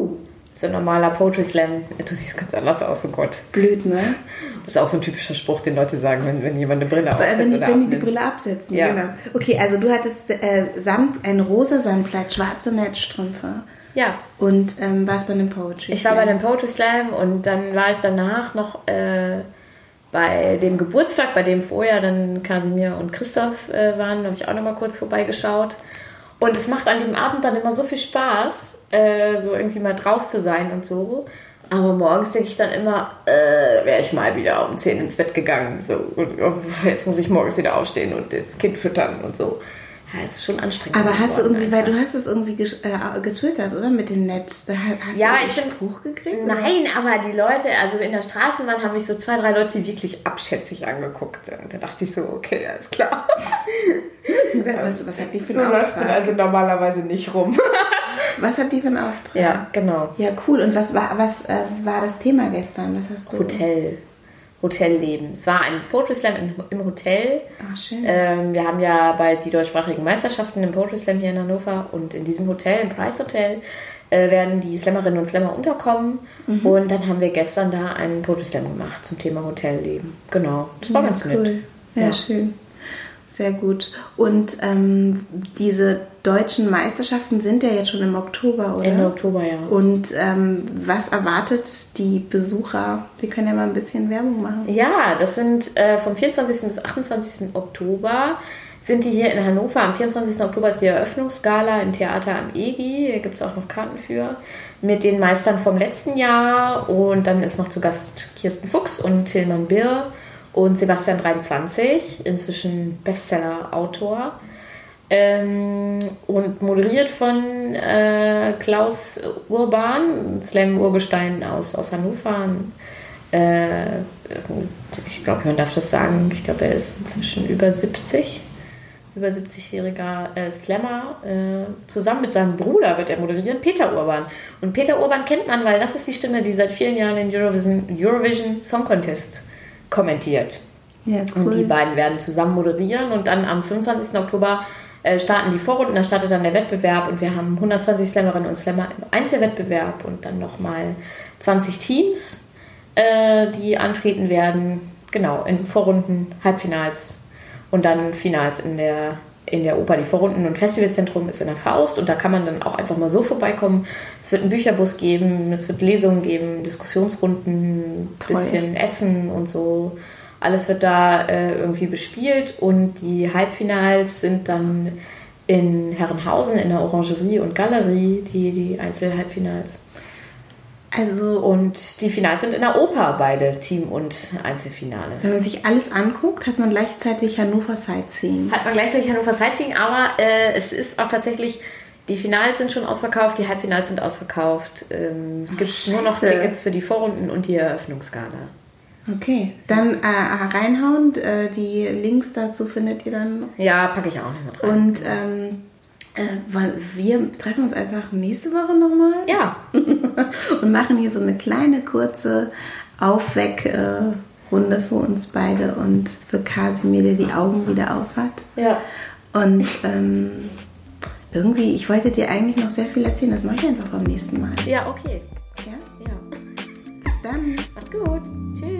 So ein normaler Poetry Slam. Du siehst ganz anders aus, oh Gott. Blöd, ne? Das ist auch so ein typischer Spruch, den Leute sagen, wenn jemand eine Brille aufsetzt. Wenn die Brille absetzen, ja. Genau. Okay, also du hattest ein rosa Samtkleid, schwarze Netzstrümpfe. Ja. Und warst bei einem Poetry Slam. Ich war bei einem Poetry Slam und dann war ich danach noch bei dem Geburtstag, bei dem vorher dann Kasimir und Christoph waren, habe ich auch noch mal kurz vorbeigeschaut. Und es macht an dem Abend dann immer so viel Spaß, so irgendwie mal draus zu sein und so. Aber morgens denke ich dann immer, wäre ich mal wieder um 10 ins Bett gegangen. So, und jetzt muss ich morgens wieder aufstehen und das Kind füttern und so. Ja, es ist schon anstrengend. Aber hast du irgendwie, weil du hast es irgendwie getwittert, oder? Mit dem Netz. Hast du einen Spruch gekriegt? Nein, aber die Leute, also in der Straßenbahn haben mich so 2, 3 Leute wirklich abschätzig angeguckt. Und da dachte ich so, okay, alles klar. Was hat die für einen Auftrag? So läuft man also normalerweise nicht rum. Was hat die für einen Auftrag? Ja, genau. Ja, cool. Und was war das Thema gestern? Was hast du? Hotelleben. Es war ein Poetry Slam im Hotel. Ach, schön. Wir haben ja bald die deutschsprachigen Meisterschaften im Poetry Slam hier in Hannover und in diesem Hotel, im Price Hotel, werden die Slammerinnen und Slammer unterkommen. Mhm. Und dann haben wir gestern da einen Poetry Slam gemacht zum Thema Hotelleben. Genau, das war ganz cool. nett. Ja, schön. Sehr gut. Und diese deutschen Meisterschaften sind ja jetzt schon im Oktober, oder? Ende Oktober, ja. Und was erwartet die Besucher? Wir können ja mal ein bisschen Werbung machen. Ja, das sind vom 24. bis 28. Oktober sind die hier in Hannover. Am 24. Oktober ist die Eröffnungsgala im Theater am EGI. Hier gibt es auch noch Karten für. Mit den Meistern vom letzten Jahr. Und dann ist noch zu Gast Kirsten Fuchs und Tilman Birr. Und Sebastian 23, inzwischen Bestseller-Autor. Und moderiert von Klaus Urban, Slam-Urgestein aus Hannover. Ich glaube, man darf das sagen. Ich glaube, er ist inzwischen über 70-jähriger Slammer. Zusammen mit seinem Bruder wird er moderieren, Peter Urban. Und Peter Urban kennt man, weil das ist die Stimme, die seit vielen Jahren den Eurovision Song Contest kommentiert. Ja, cool. Und die beiden werden zusammen moderieren und dann am 25. Oktober starten die Vorrunden, da startet dann der Wettbewerb und wir haben 120 Slammerinnen und Slammer im Einzelwettbewerb und dann nochmal 20 Teams, die antreten werden, genau, in Vorrunden, Halbfinals und dann Finals in der Oper. Die Vorrunden- und Festivalzentrum ist in der Faust und da kann man dann auch einfach mal so vorbeikommen. Es wird einen Bücherbus geben, es wird Lesungen geben, Diskussionsrunden, ein bisschen Essen und so. Alles wird da irgendwie bespielt und die Halbfinals sind dann in Herrenhausen in der Orangerie und Galerie, die Einzel-Halbfinals. Und die Finals sind in der Oper, beide Team- und Einzelfinale. Wenn man sich alles anguckt, hat man gleichzeitig Hannover Sightseeing. Aber es ist auch tatsächlich, die Finals sind schon ausverkauft, die Halbfinals sind ausverkauft. Es gibt nur noch Tickets für die Vorrunden und die Eröffnungsgala. Okay, dann reinhauen, die Links dazu findet ihr dann. Ja, packe ich auch noch mit rein. Und wir treffen uns einfach nächste Woche nochmal. Ja. Und machen hier so eine kleine, kurze Aufweckrunde für uns beide und für Kasimir, der die Augen wieder auf hat. Ja. Und irgendwie, ich wollte dir eigentlich noch sehr viel erzählen, das mache ich einfach beim nächsten Mal. Ja, okay. Ja? Ja. Bis dann. Macht's gut. Tschüss.